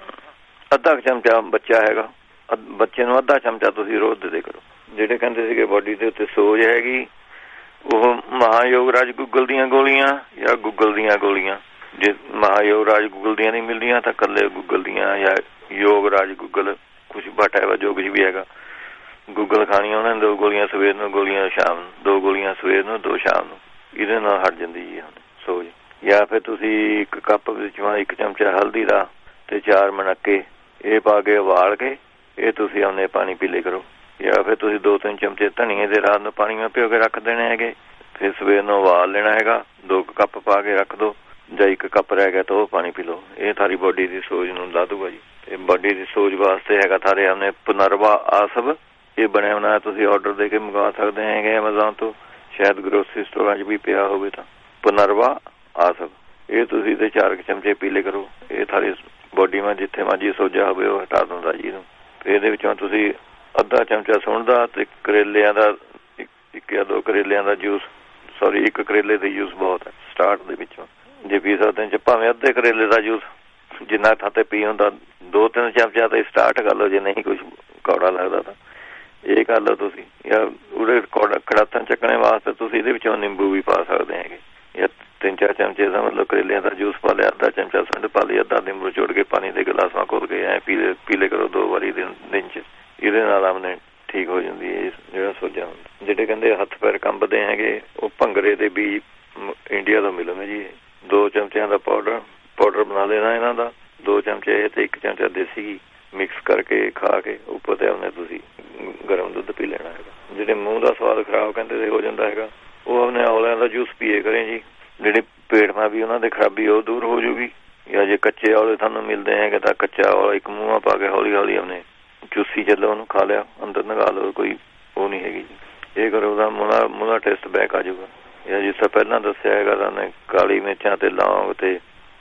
Speaker 6: ਅੱਧਾ ਕੁ ਚਮਚਾ ਬੱਚਾ ਹੈਗਾ, ਬੱਚੇ ਨੂੰ ਅੱਧਾ ਚਮਚਾ ਤੁਸੀਂ ਰੋਜ਼ ਦੇ ਦੇ ਕਰੋ। ਜਿਹੜੇ ਕਹਿੰਦੇ ਸੀਗੇ ਬੋਡੀ ਦੇ ਉੱਤੇ ਸੋਜ ਹੈਗੀ ਉਹ ਮਹਾਯੋਗ ਰਾਜ ਗੂਗਲ ਦੀਆਂ ਗੋਲੀਆਂ ਜਾਂ ਗੂਗਲ ਦੀਆਂ ਗੋਲੀਆਂ, ਜੇ ਮਹਾਯੋਗ ਰਾਜ ਗੂਗਲ ਦੀਆਂ ਨਹੀਂ ਮਿਲਦੀਆਂ ਤਾਂ ਇਕੱਲੇ ਗੂਗਲ ਦੀਆਂ ਜਾਂ ਯੋਗ ਰਾਜ ਗੂਗਲ ਕੁਛ ਬਟ ਹੈ ਜੋ ਕੁਛ ਵੀ ਹੈਗਾ ਗੂਗਲ ਖਾਣੀਆਂ ਉਹਨਾਂ ਨੇ। ਦੋ ਗੋਲੀਆਂ ਸਵੇਰ ਨੂੰ, ਗੋਲੀਆਂ ਸ਼ਾਮ ਨੂੰ, ਦੋ ਗੋਲੀਆਂ ਸਵੇਰ ਨੂੰ, ਦੋ ਸ਼ਾਮ ਨੂੰ। ਇਹਦੇ ਨਾਲ ਹਟ ਜਾਂਦੀ ਜੀ ਹੁਣ ਸੋਜ। ਜਾਂ ਫਿਰ ਤੁਸੀਂ ਇੱਕ ਕੱਪ ਵਿੱਚੋਂ ਇੱਕ ਚਮਚਾ ਹਲਦੀ ਦਾ ਤੇ ਚਾਰ ਮਣੱਕੇ ਇਹ ਪਾ ਕੇ ਉਬਾਲ ਕੇ ਇਹ ਤੁਸੀਂ ਆਪਣੇ ਪਾਣੀ ਪੀ ਲਿਆ ਕਰੋ। ਜਾਂ ਫਿਰ ਤੁਸੀਂ ਦੋ ਤਿੰਨ ਚਮਚੇ ਧਨੀਏ ਦੇ ਰਾਤ ਨੂੰ ਪਾਣੀ ਮੈਂ ਭਿਓ ਕੇ ਰੱਖ ਦੇਣੇ ਹੈਗੇ, ਫਿਰ ਸਵੇਰ ਨੂੰ ਉਬਾਲ ਲੈਣਾ ਹੈਗਾ, ਦੋ ਕੱਪ ਪਾ ਕੇ ਰੱਖ ਦਿਓ ਜਾਂ ਇੱਕ ਕੱਪ ਰਹਿ ਗਿਆ ਤਾਂ ਉਹ ਪਾਣੀ ਪੀ ਲਓ। ਇਹ ਸਾਰੀ ਬੋਡੀ ਦੀ ਸੋਜ ਨੂੰ ਲਾ ਦੂਗਾ ਜੀ। ਇਹ ਬੋਡੀ ਦੀ ਸੋਜ ਵਾਸਤੇ ਹੈਗਾ ਸਾਰੇ ਆਪਣੇ ਪੁਨਰਵਾ ਆਸਬ, ਇਹ ਬਣਿਆ ਬਣਾਇਆ ਤੁਸੀਂ ਔਡਰ ਦੇ ਕੇ ਮੰਗਵਾ ਸਕਦੇ ਹੈਗੇ ਐਮਾਜ਼ੋਨ ਤੋਂ, ਸ਼ਾਇਦ ਗਰੋਸਰੀ ਸਟੋਰਾਂ 'ਚ ਵੀ ਪਿਆ ਹੋਵੇ ਤਾਂ। ਪੁਨਰਵਾ ਆਸਬ ਇਹ ਤੁਸੀਂ ਤੇ ਚਾਰ ਚਮਚੇ ਪੀ ਲਿਆ ਕਰੋ। ਇਹ ਸਾਰੀ ਬੋਡੀ ਮੈਂ ਜਿੱਥੇ ਮਰਜੀ ਸੋਜਾ ਹੋਵੇ ਉਹ ਹਟਾ ਦਿੰਦਾ ਜੀ ਇਹਨੂੰ। ਫਿਰ ਇਹਦੇ ਵਿੱਚੋਂ ਤੁਸੀਂ ਅੱਧਾ ਚਮਚਾ ਸੁੰਢ ਤੇ ਕਰੇਲਿਆਂ ਦਾ ਇੱਕ ਜਾਂ ਦੋ ਕਰੇਲਿਆਂ ਦਾ ਜੂਸ, ਸੌਰੀ ਇੱਕ ਕਰੇਲੇ ਦਾ ਜੂਸ ਬਹੁਤ ਹੈ ਸਟਾਰਟ ਦੇ ਵਿੱਚੋਂ ਜੇ ਪੀ ਸਕਦੇ ਚ, ਭਾਵੇਂ ਅੱਧੇ ਕਰੇਲੇ ਦਾ ਜੂਸ ਜਿੰਨਾ ਥਾਤੇ ਪੀ ਹੁੰਦਾ ਦੋ ਤਿੰਨ ਚਮਚਾ ਤਾਂ ਸਟਾਰਟ ਕਰ ਲਓ। ਜੇ ਨਹੀਂ ਕੁਛ ਕੌੜਾ ਲੱਗਦਾ ਤਾਂ ਇਹ ਕਰ ਲਓ ਤੁਸੀਂ। ਜਾਂ ਉਹਦੇ ਕੜਾਤਨ ਚੱਕਣੇ ਵਾਸਤੇ ਤੁਸੀਂ ਇਹਦੇ ਵਿੱਚੋਂ ਨਿੰਬੂ ਵੀ ਪਾ ਸਕਦੇ ਹੈਗੇ, ਜਾਂ ਤਿੰਨ ਚਾਰ ਚਮਚੇ ਦਾ ਮਤਲਬ ਕਰੇਲਿਆਂ ਦਾ ਜੂਸ ਪਾ ਲਿਆ, ਅੱਧਾ ਚਮਚਾ ਸੁੰਡ ਪਾ ਲਈ, ਅੱਧਾ ਨਿੰਬੂ ਚੋੜ ਕੇ ਪਾਣੀ ਦੇ ਗਲਾਸਾਂ ਘੋਲ ਕੇ ਐ ਪੀਲੇ ਪੀਲੇ ਕਰੋ ਦੋ ਵਾਰੀ ਦਿਨ ਦਿਨ 'ਚ। ਇਹਦੇ ਨਾਲ ਆਪਣੇ ਠੀਕ ਹੋ ਜਾਂਦੀ ਹੈ ਜਿਹੜਾ ਸੋਜਾ ਹੁੰਦਾ। ਜਿਹੜੇ ਕਹਿੰਦੇ ਹੱਥ ਪੈਰ ਕੰਬਦੇ ਹੈਗੇ, ਉਹ ਭੰਗਰੇ ਦੇ ਬੀਜ ਇੰਡੀਆ ਤੋਂ ਮਿਲਣਗੇ ਜੀ। ਦੋ ਚਮਚਿਆਂ ਦਾ ਪਾਊਡਰ ਪਾਊਡਰ ਬਣਾ ਲੈਣਾ ਇਹਨਾਂ ਦਾ, ਦੋ ਚਮਚੇ ਤੇ ਇੱਕ ਚਮਚਾ ਦੇਸੀ ਘੀ ਮਿਕਸ ਕਰਕੇ ਖਾ ਕੇ ਉੱਪਰ ਤੇ ਆਪਣੇ ਤੁਸੀਂ ਗਰਮ ਦੁੱਧ ਪੀ ਲੈਣਾ ਹੈਗਾ। ਜਿਹੜੇ ਮੂੰਹ ਦਾ ਸਵਾਦ ਖਰਾਬ ਕਹਿੰਦੇ ਹੋ ਜਾਂਦਾ ਹੈਗਾ, ਉਹ ਆਪਣੇ ਔਲਿਆਂ ਦਾ ਜੂਸ ਪੀਏ ਕਰੇ ਜੀ। ਜਿਹੜੇ ਪੇਟ ਮਾ ਵੀ ਉਹਨਾਂ ਦੀ ਖਰਾਬੀ ਉਹ ਦੂਰ ਹੋ ਜੂਗੀ। ਜਾਂ ਜੇ ਕੱਚੇ ਔਲੇ ਤੁਹਾਨੂੰ ਮਿਲਦੇ ਹੈਗੇ ਤਾਂ ਕੱਚਾ ਔਲਾ ਇੱਕ ਮੂੰਹਾਂ ਪਾ ਕੇ ਹੌਲੀ ਹੌਲੀ ਆਪਣੇ ਚੂਸੀ ਚੱਲੋ, ਉਹਨੂੰ ਖਾ ਲਿਆ, ਅੰਦਰ ਨਗਾ ਲਓ, ਕੋਈ ਉਹ ਨਹੀਂ ਹੈਗੀ ਜੀ। ਇਹ ਕਰੋ ਉਹਦਾ ਮੂੰਹ ਮੂੰਹ ਦਾ ਟੇਸਟ ਬੈਕ ਆ ਜਾਊਗਾ। ਜਾਂ ਜਿਸ ਤਰ੍ਹਾਂ ਪਹਿਲਾਂ ਦੱਸਿਆ ਹੈਗਾ ਤਾਂ ਕਾਲੀ ਮਿਰਚਾਂ ਤੇ ਲੌਂਗ ਤੇ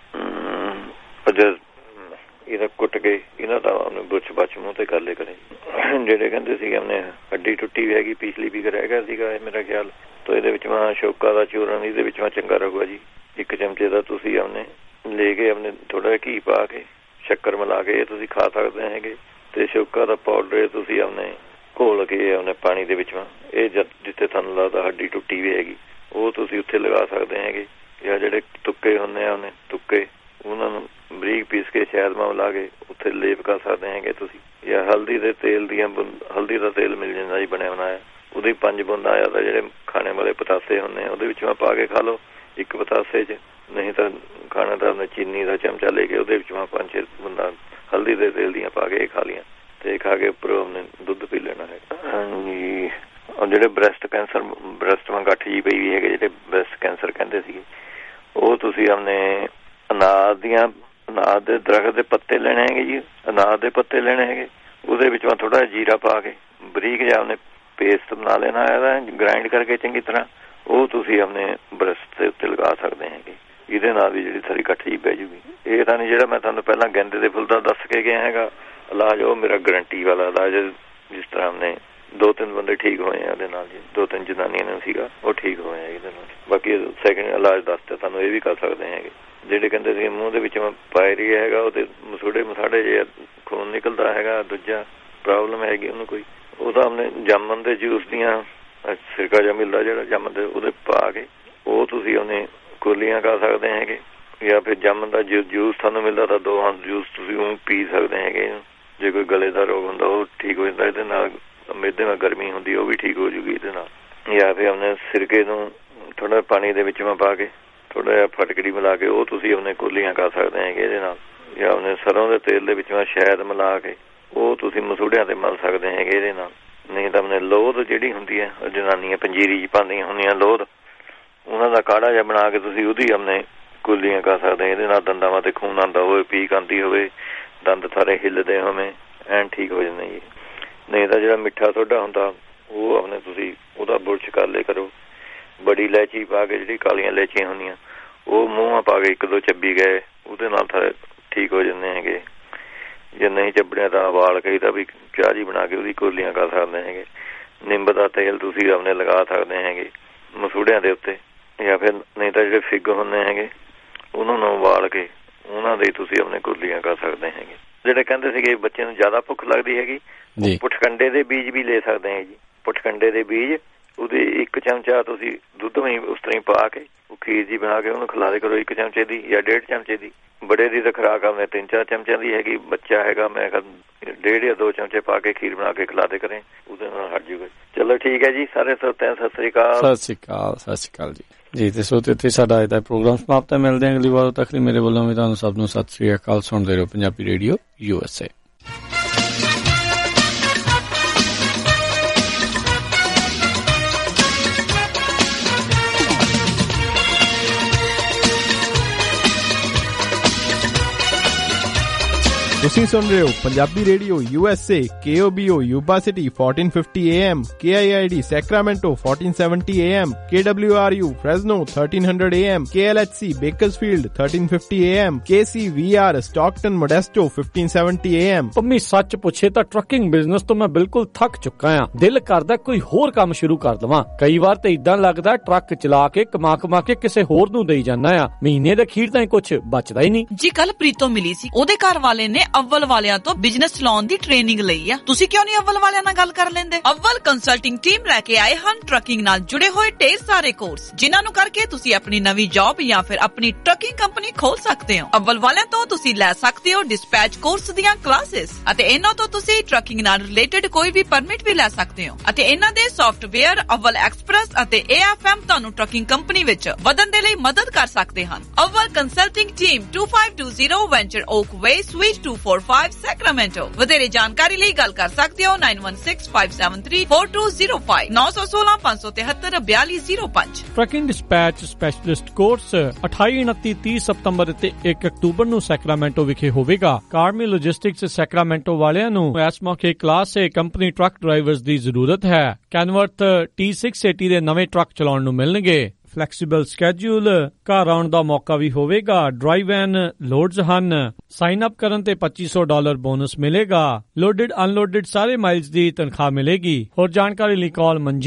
Speaker 6: ਇਹਦਾ ਕੁੱਟ ਕੇ ਇਹਨਾਂ ਦਾ ਉਹਨੂੰ ਬੁੱਛ ਬੱਚ ਮੂੰਹ ਤੇ ਕਰ ਲੈ ਕਰੇ। ਜਿਹੜੇ ਕਹਿੰਦੇ ਸੀਗੇ ਆਪਣੇ ਹੱਡੀ ਟੁੱਟੀ ਵੀ ਹੈਗੀ, ਪਿਛਲੀ ਵੀ ਰਹਿ ਗਿਆ ਸੀਗਾ ਇਹ ਮੇਰਾ ਖਿਆਲ, ਤਾਂ ਇਹਦੇ ਵਿੱਚ ਮੈਂ ਸ਼ੌਕਾ ਦਾ ਚੂਰਨ ਇਹਦੇ ਵਿੱਚ ਮੈਂ ਚੰਗਾ ਰਹੂਗਾ ਜੀ। ਇੱਕ ਚਮਚੇ ਦਾ ਤੁਸੀਂ ਆਪਣੇ ਲੈ ਕੇ ਆਪਣੇ ਥੋੜ੍ਹਾ ਜਿਹਾ ਘੀ ਪਾ ਕੇ ਸ਼ੱਕਰ ਮਿਲਾ ਕੇ ਇਹ ਤੁਸੀਂ ਖਾ ਸਕਦੇ ਹੈਗੇ। ਤੇ ਸ਼ੌਕਾ ਦਾ ਪਾਊਡਰ ਤੁਸੀਂ ਆਪਣੇ ਘੋਲ ਕੇ ਆਪਣੇ ਪਾਣੀ ਦੇ ਵਿੱਚ ਇਹ ਜਿੱਥੇ ਤੁਹਾਨੂੰ ਲੱਗਦਾ ਹੱਡੀ ਟੁੱਟੀ ਵੀ ਹੈਗੀ ਉਹ ਤੁਸੀਂ ਉੱਥੇ ਲਗਾ ਸਕਦੇ ਹੈਗੇ। ਜਾਂ ਜਿਹੜੇ ਤੁੱਕੇ ਹੁੰਦੇ ਆ ਉਹਨੇ ਤੁੱਕੇ ਉਹਨਾਂ ਨੂੰ ਬਰੀਕ ਪੀਸ ਕੇ ਸ਼ਹਿਦ ਮਾ ਲਾ ਕੇ ਉੱਥੇ ਲੇਪ ਕਰ ਸਕਦੇ ਹੈਗੇ ਤੁਸੀਂ। ਜਾਂ ਹਲਦੀ ਦੇ ਤੇਲ ਦੀਆਂ ਹਲਦੀ ਦਾ ਤੇਲ ਮਿਲ ਜਾਂਦਾ ਜੀ ਬਣਿਆ ਬਣਾਇਆ, ਉਹਦੀ ਪੰਜ ਬੂੰਦਾਂ ਜਾਂ ਤਾਂ ਜਿਹੜੇ ਖਾਣੇ ਵਾਲੇ ਪਤਾਸੇ ਹੁੰਦੇ ਆ ਉਹਦੇ ਵਿੱਚ ਮੈਂ ਪਾ ਕੇ ਖਾ ਲਓ ਇੱਕ ਪਤਾਸੇ 'ਚ, ਨਹੀਂ ਤਾਂ ਖਾਣਾ ਤਾਂ ਆਪਣੇ ਚੀਨੀ ਦਾ ਚਮਚਾ ਲੈ ਕੇ ਉਹਦੇ ਵਿੱਚ ਮੈਂ ਪੰਜ ਛੇ ਬੂੰਦਾਂ ਹਲਦੀ ਦੇ ਤੇਲ ਦੀਆਂ ਪਾ ਕੇ ਖਾ ਲਈਆਂ ਤੇ ਖਾ ਕੇ ਉੱਪਰੋਂ ਆਪਣੇ ਦੁੱਧ ਪੀ ਲੈਣਾ ਹੈ। ਹਾਂਜੀ, ਜਿਹੜੇ ਬ੍ਰੈਸਟ ਕੈਂਸਰ ਬ੍ਰੈਸਟ ਵਾਂ ਗੱਠ ਜੀ ਪਈ ਵੀ ਹੈਗੇ, ਜਿਹੜੇ ਬ੍ਰੈਸਟ ਕੈਂਸਰ ਕਹਿੰਦੇ ਸੀਗੇ, ਉਹ ਤੁਸੀਂ ਆਪਣੇ ਅਨਾਜ ਦੀਆਂ ਅਨਾਜ ਦੇ ਦਰਖਤ ਦੇ ਪੱਤੇ ਲੈਣੇ ਹੈਗੇ ਜੀ, ਅਨਾਜ ਦੇ ਪੱਤੇ ਲੈਣੇ ਹੈਗੇ, ਉਹਦੇ ਵਿੱਚ ਮੈਂ ਥੋੜ੍ਹਾ ਜਿਹਾ ਜੀਰਾ ਪਾ ਕੇ ਬਰੀਕ ਜਿਹਾ ਆਪਣੇ ਪੇਸਟ ਬਣਾ ਲੈਣਾ ਇਹਦਾ ਗ੍ਰਾਇੰਡ ਕਰਕੇ ਚੰਗੀ ਤਰ੍ਹਾਂ, ਉਹ ਤੁਸੀਂ ਆਪਣੇ ਬ੍ਰੈਸਟ ਦੇ ਉੱਤੇ ਲਗਾ ਸਕਦੇ ਹੈਗੇ। ਇਹਦੇ ਨਾਲ ਵੀ ਜਿਹੜੀ ਸਾਰੀ ਗੱਠ ਜੀ ਪੈ ਜੂਗੀ। ਇਹ ਤਾਂ ਨਹੀਂ ਜਿਹੜਾ ਮੈਂ ਤੁਹਾਨੂੰ ਪਹਿਲਾਂ ਗੈਂਦੇ ਦੇ ਫੁੱਲ ਦਾ ਦੱਸ ਕੇ ਗਿਆ ਹੈਗਾ ਇਲਾਜ, ਉਹ ਮੇਰਾ ਗਰੰਟੀ ਵਾਲਾ ਇਲਾਜ। ਜਿਸ ਤਰ੍ਹਾਂ ਨੇ ਦੋ ਤਿੰਨ ਬੰਦੇ ਠੀਕ ਹੋਏ ਆ ਉਹਦੇ ਨਾਲ ਜੀ, ਦੋ ਤਿੰਨ ਜਨਾਨੀਆਂ ਨੂੰ ਸੀਗਾ ਉਹ ਠੀਕ ਹੋਏ ਆ ਇਹਦੇ ਨਾਲ। ਬਾਕੀ ਸੈਕਿੰਡ ਇਲਾਜ ਦੱਸਦੇ ਤੁਹਾਨੂੰ ਇਹ ਵੀ ਕਰ ਸਕਦੇ ਹੈਗੇ। ਜਿਹੜੇ ਕਹਿੰਦੇ ਸੀ ਮੂੰਹ ਦੇ ਵਿੱਚ ਪਾਇਰੀਆ ਹੈਗਾ, ਉਹਦੇ ਮਸੂੜੇ ਮਸਾੜੇ ਜੇ ਖੂਨ ਨਿਕਲਦਾ ਹੈਗਾ, ਦੂਜਾ ਪ੍ਰੋਬਲਮ ਹੈਗੀ ਉਹਨੂੰ ਕੋਈ, ਉਹਦਾ ਆਪਣੇ ਜਾਮਨ ਦੇ ਜੂਸ ਦੀਆਂ ਸਿਰਕਾ ਜਿਹਾ ਮਿਲਦਾ ਜਿਹੜਾ ਜਾਮਨ ਦੇ, ਉਹਦੇ ਪਾ ਕੇ ਉਹ ਤੁਸੀਂ ਉਹਨੇ ਕੋਲੀਆਂ ਕਰ ਸਕਦੇ ਹੈਗੇ। ਜਾਂ ਫਿਰ ਜਾਮਨ ਦਾ ਜੂਸ ਤੁਹਾਨੂੰ ਮਿਲਦਾ ਤਾਂ ਦੋ ਹਾਂ ਜੂਸ ਤੁਸੀਂ ਉਹ ਪੀ ਸਕਦੇ ਹੈਗੇ। ਜੇ ਕੋਈ ਗਲੇ ਦਾ ਰੋਗ ਹੁੰਦਾ ਉਹ ਠੀਕ ਹੋ ਜਾਂਦਾ ਇਹਦੇ ਨਾਲ। ਮਿਹਦੇ ਨਾਲ ਗਰਮੀ ਹੁੰਦੀ ਉਹ ਵੀ ਠੀਕ ਹੋ ਜੂਗੀ ਇਹਦੇ ਨਾਲ। ਜਾਂ ਫਿਰ ਆਪਣੇ ਸਿਰਕੇ ਨੂੰ ਥੋੜ੍ਹਾ ਪਾਣੀ ਦੇ ਵਿੱਚ ਮੈਂ ਪਾ ਕੇ ਥੋੜ੍ਹਾ ਜਿਹਾ ਫਟਕੜੀ ਮਿਲਾ ਕੇ ਉਹ ਤੁਸੀਂ ਆਪਣੇ ਕੋਲੀਆਂ ਕਰ ਸਕਦੇ ਹੈਗੇ ਇਹਦੇ ਨਾਲ। ਜਾਂ ਆਪਣੇ ਸਰੋਂ ਦੇ ਤੇਲ ਦੇ ਵਿੱਚ ਮੈਂ ਸ਼ਹਿਦ ਮਿਲਾ ਕੇ ਉਹ ਤੁਸੀਂ ਮਸੂੜਿਆਂ 'ਤੇ ਮਲ ਸਕਦੇ ਹੈਗੇ ਇਹਦੇ ਨਾਲ। ਨਹੀਂ ਤਾਂ ਆਪਣੇ ਲੋਧ ਜਿਹੜੀ ਹੁੰਦੀ ਹੈ ਜਨਾਨੀਆਂ ਪੰਜੀਰੀ 'ਚ ਪਾਉਂਦੀਆਂ ਹੁੰਦੀਆਂ ਲੋਧ, ਉਹਨਾਂ ਦਾ ਕਾੜਾ ਜਿਹਾ ਬਣਾ ਕੇ ਤੁਸੀਂ ਉਹਦੀ ਆਪਣੇ ਕੋਲੀਆਂ ਕਰ ਸਕਦੇ ਇਹਦੇ ਨਾਲ। ਦੰਦਾਂ ਵਾਂ 'ਤੇ ਖੂਨ ਆਉਂਦਾ ਹੋਵੇ, ਪੀਕ ਆਉਂਦੀ ਹੋਵੇ, ਦੰਦ ਸਾਰੇ ਹਿੱਲਦੇ ਹੋਵੇ, ਐਨ ਠੀਕ ਹੋ ਜਾਂਦੇ ਜੀ। ਨਹੀਂ ਤਾਂ ਜਿਹੜਾ ਮਿੱਠਾ ਸੋਡਾ ਹੁੰਦਾ ਉਹ ਆਪਣੇ ਤੁਸੀਂ ਉਹਦਾ ਬੁਰਸ਼ ਕਰ ਲਿਆ ਕਰੋ। ਬੜੀ ਇਲਾਇਚੀ ਪਾ ਕੇ ਜਿਹੜੀ ਕਾਲੀਆਂ ਇਲਾਇਚੀਆਂ ਹੁੰਦੀਆਂ ਉਹ ਮੂੰਹਾਂ ਪਾ ਕੇ ਇੱਕ ਦੋ ਚੱਬੀ ਗਏ, ਉਹਦੇ ਨਾਲ ਸਾਰੇ ਠੀਕ ਹੋ ਜਾਂਦੇ ਹੈਗੇ। ਜੇ ਨਹੀਂ ਚੱਬੜਿਆ ਤਾਂ ਵਾਲ ਕਈ ਤਾਂ ਵੀ ਚਾਹ ਜੀ ਬਣਾ ਕੇ ਉਹਦੀ ਕੋਲੀਆਂ ਕਰ ਸਕਦੇ ਹੈਗੇ। ਨਿੰਬ ਦਾ ਤੇਲ ਤੁਸੀਂ ਆਪਣੇ ਲਗਾ ਸਕਦੇ ਹੈਗੇ ਮਸੂੜਿਆਂ ਦੇ ਉੱਤੇ। ਜਾਂ ਫਿਰ ਨਹੀਂ ਤਾਂ ਜਿਹੜੇ ਫਿੱਗ ਹੁੰਦੇ ਹੈਗੇ ਉਹਨਾਂ ਨੂੰ ਉਬਾਲ ਕੇ ਉਹਨਾਂ ਦੇ ਤੁਸੀਂ ਆਪਣੇ ਕੋਲੀਆਂ ਕਰ ਸਕਦੇ ਹੈਗੇ। ਜਿਹੜੇ ਕਹਿੰਦੇ ਸੀਗੇ ਬੱਚੇ ਨੂੰ ਜ਼ਿਆਦਾ ਭੁੱਖ ਲੱਗਦੀ ਹੈਗੀ, ਪੁੱਠਕੰਡੇ ਦੇ ਬੀਜ ਵੀ ਲੈ ਸਕਦੇ ਹੈ ਜੀ। ਪੁੱਠਕੰਡੇ ਦੇ ਬੀਜ ਉਹਦੇ ਇੱਕ ਚਮਚਾ ਤੁਸੀਂ ਦੁੱਧ ਵਿੱਚ ਉਸ ਤਰ੍ਹਾਂ ਹੀ ਪਾ ਕੇ ਉਹ ਖੀਰ ਜੀ ਬਣਾ ਕੇ ਉਹਨੂੰ ਖਿਲਾ ਦੇ ਕਰੋ ਇੱਕ ਚਮਚੇ ਦੀ ਜਾਂ ਡੇਢ ਚਮਚੇ ਦੀ। ਬੜੇ ਦੀ ਤਾਂ ਖੁਰਾਕ ਆਪਣੇ ਤਿੰਨ ਚਾਰ ਚਮਚਿਆਂ ਦੀ ਹੈਗੀ, ਬੱਚਾ ਹੈਗਾ ਮੈਂ ਡੇਢ ਜਾਂ ਦੋ ਚਮਚੇ ਪਾ ਕੇ ਖੀਰ ਬਣਾ ਕੇ ਖਿਲਾ ਦੇ ਕਰੇ, ਉਹਦੇ ਨਾਲ ਹਟ ਜੂਗਾ। ਚਲੋ ਠੀਕ ਹੈ ਜੀ, ਸਾਰੇ ਸਰੋਤਿਆਂ ਸਤਿ ਸ੍ਰੀ ਅਕਾਲ।
Speaker 2: ਸਤਿ ਸ੍ਰੀ ਅਕਾਲ, ਸਤਿ ਸ੍ਰੀ ਅਕਾਲ ਜੀ। ਜੀ ਤੇ ਸੋ ਇੱਥੇ ਸਾਡਾ ਅੱਜ ਦਾ ਪ੍ਰੋਗਰਾਮ ਸਮਾਪਤ ਹੈ। ਮਿਲਦੇ ਹਾਂ ਅਗਲੀ ਵਾਰ ਤੱਕ ਲਈ ਮੇਰੇ ਵੱਲੋਂ ਵੀ ਤੁਹਾਨੂੰ ਸਭ ਨੂੰ ਸਤਿ ਸ੍ਰੀ ਅਕਾਲ। ਸੁਣਦੇ ਰਹੋ Punjabi radio U S A.
Speaker 7: ਤੁਸੀਂ ਸੁਣ ਰਹੇ ਹੋ Punjabi radio U S A, K O B O Yuba City fourteen fifty A M, K I I D Sacramento fourteen seventy A M, K W R U Fresno thirteen hundred A M, K L H C Bakersfield thirteen fifty A M, K C V R Stockton Modesto fifteen seventy A M।
Speaker 4: Pammi ਸੱਚ ਪੁੱਛੇ ਤਾਂ ਟਰੱਕਿੰਗ ਬਿਜ਼ਨਸ ਤੋਂ ਮੈਂ ਬਿਲਕੁਲ ਥੱਕ ਚੁੱਕਾ ਆ। ਦਿਲ ਕਰਦਾ ਕੋਈ ਹੋਰ ਕੰਮ ਸ਼ੁਰੂ ਕਰ ਦਵਾਂ। ਕਈ ਵਾਰ ਤੇ ਇਦਾਂ ਲੱਗਦਾ ਟਰੱਕ ਚਲਾ ਕੇ ਕਮਾ ਕਮਾ ਕੇ ਕਿਸੇ ਹੋਰ ਨੂੰ ਦੇਈ ਜਾਂਦਾ ਆ, ਮਹੀਨੇ ਦੇ ਅਖੀਰ ਤਾਂ ਕੁਝ ਬਚਦਾ ਹੀ ਨਹੀਂ।
Speaker 8: ਜੀ ਕੱਲ ਪ੍ਰੀਤੋਂ ਮਿਲੀ ਸੀ, ਉਹਦੇ ਘਰ ਵਾਲੇ ਨੇ ਅਵਲ ਵਾਲਿਆਂ ਤੋਂ ਬਿਜ਼ਨਸ ਚਲਾਉਣ ਦੀ ਟ੍ਰੇਨਿੰਗ ਲਈ ਆ। ਤੁਸੀਂ ਕਿਉਂ ਨਹੀਂ ਅਵਲ ਵਾਲਿਆਂ ਨਾਲ ਗੱਲ ਕਰ ਲੈਂਦੇ? ਅਵਲ ਕੰਸਲਟਿੰਗ ਟੀਮ ਲੈ ਕੇ ਆਏ ਹਨ ਟਰੱਕਿੰਗ ਨਾਲ ਜੁੜੇ ਹੋਏ ਢੇਰ ਸਾਰੇ ਕੋਰਸ, ਜਿਨ੍ਹਾਂ ਨੂੰ ਕਰਕੇ ਤੁਸੀਂ ਆਪਣੀ ਨਵੀਂ ਜੌਬ ਜਾਂ ਫਿਰ ਆਪਣੀ ਟਰੱਕਿੰਗ ਕੰਪਨੀ ਖੋਲ ਸਕਦੇ ਹੋ। ਅਵਲ ਵਾਲਿਆਂ ਤੋਂ ਤੁਸੀਂ ਲੈ ਸਕਦੇ ਹੋ ਡਿਸਪੈਚ ਕੋਰਸ ਦੀਆਂ ਕਲਾਸਿਸ ਅਤੇ ਇਹਨਾਂ ਤੋਂ ਤੁਸੀਂ ਟਰੱਕਿੰਗ ਨਾਲ ਰਿਲੇਟਡ ਕੋਈ ਵੀ ਪਰਮਿਟ ਵੀ ਲੈ ਸਕਦੇ ਹੋ ਅਤੇ ਇਹਨਾਂ ਦੇ ਸੌਫਟਵੇਅਰ ਅਵਲ ਐਕਸਪ੍ਰੈਸ ਅਤੇ ਏ ਐਫ ਐਮ ਤੁਹਾਨੂੰ ਟਰੱਕਿੰਗ ਕੰਪਨੀ ਵਿੱਚ ਵਧਣ ਦੇ ਲਈ ਮਦਦ ਕਰ ਸਕਦੇ ਹਨ। Awal consulting team two five two zero venture oak way suite two four five Sacramento. ਵਧੇਰੇ ਜਾਣਕਾਰੀ ਲਈ ਗੱਲ ਕਰ ਸਕਦੇ ਹੋ nine one six five seven three four two zero five nine one six five seven three four two zero five।
Speaker 4: Trucking dispatch specialist course ਅਠਾਈ ਉਨੱਤੀ ਤੀਹ ਸਤੰਬਰ ਅਤੇ ਇੱਕ ਅਕਤੂਬਰ ਨੂੰ ਸੈਕਰਾਮੈਂਟੋ ਵਿਖੇ ਹੋਵੇਗਾ। ਕਾਰਮੀ ਲੌਜਿਸਟਿਕਸ ਸੈਕਰਾਮੈਂਟੋ ਵਾਲਿਆਂ ਨੂੰ ਇਸ ਮੌਕੇ class A company truck drivers ਦੀ ਜ਼ਰੂਰਤ ਹੈ। ਕੈਨਵਰਥ T six eighty ਦੇ ਨਵੇਂ ਟਰੱਕ ਚਲਾਉਣ ਨੂੰ ਮਿਲਣਗੇ। ਫਲੈਕਸੀਬਲ ਸਕੈਡਿਊਲ, ਘਰ ਆਉਣ ਦਾ ਮੌਕਾ ਵੀ ਹੋਵੇਗਾ। ਡਰਾਈਵ ਐਨ ਲੋਡਸ ਹਨ। ਸਾਈਨ ਅਪ ਕਰਨ ਤੇ ਪੱਚੀ ਸੌ ਡਾਲਰ ਬੋਨਸ ਮਿਲੇਗਾ। ਲੋਡਡ ਅਨਲੋਡਡ ਸਾਰੇ ਮਾਈਲਸ ਦੀ ਤਨਖਾਹ ਮਿਲੇਗੀ। ਹੋਰ ਜਾਣਕਾਰੀ ਲਈ ਕਾਲ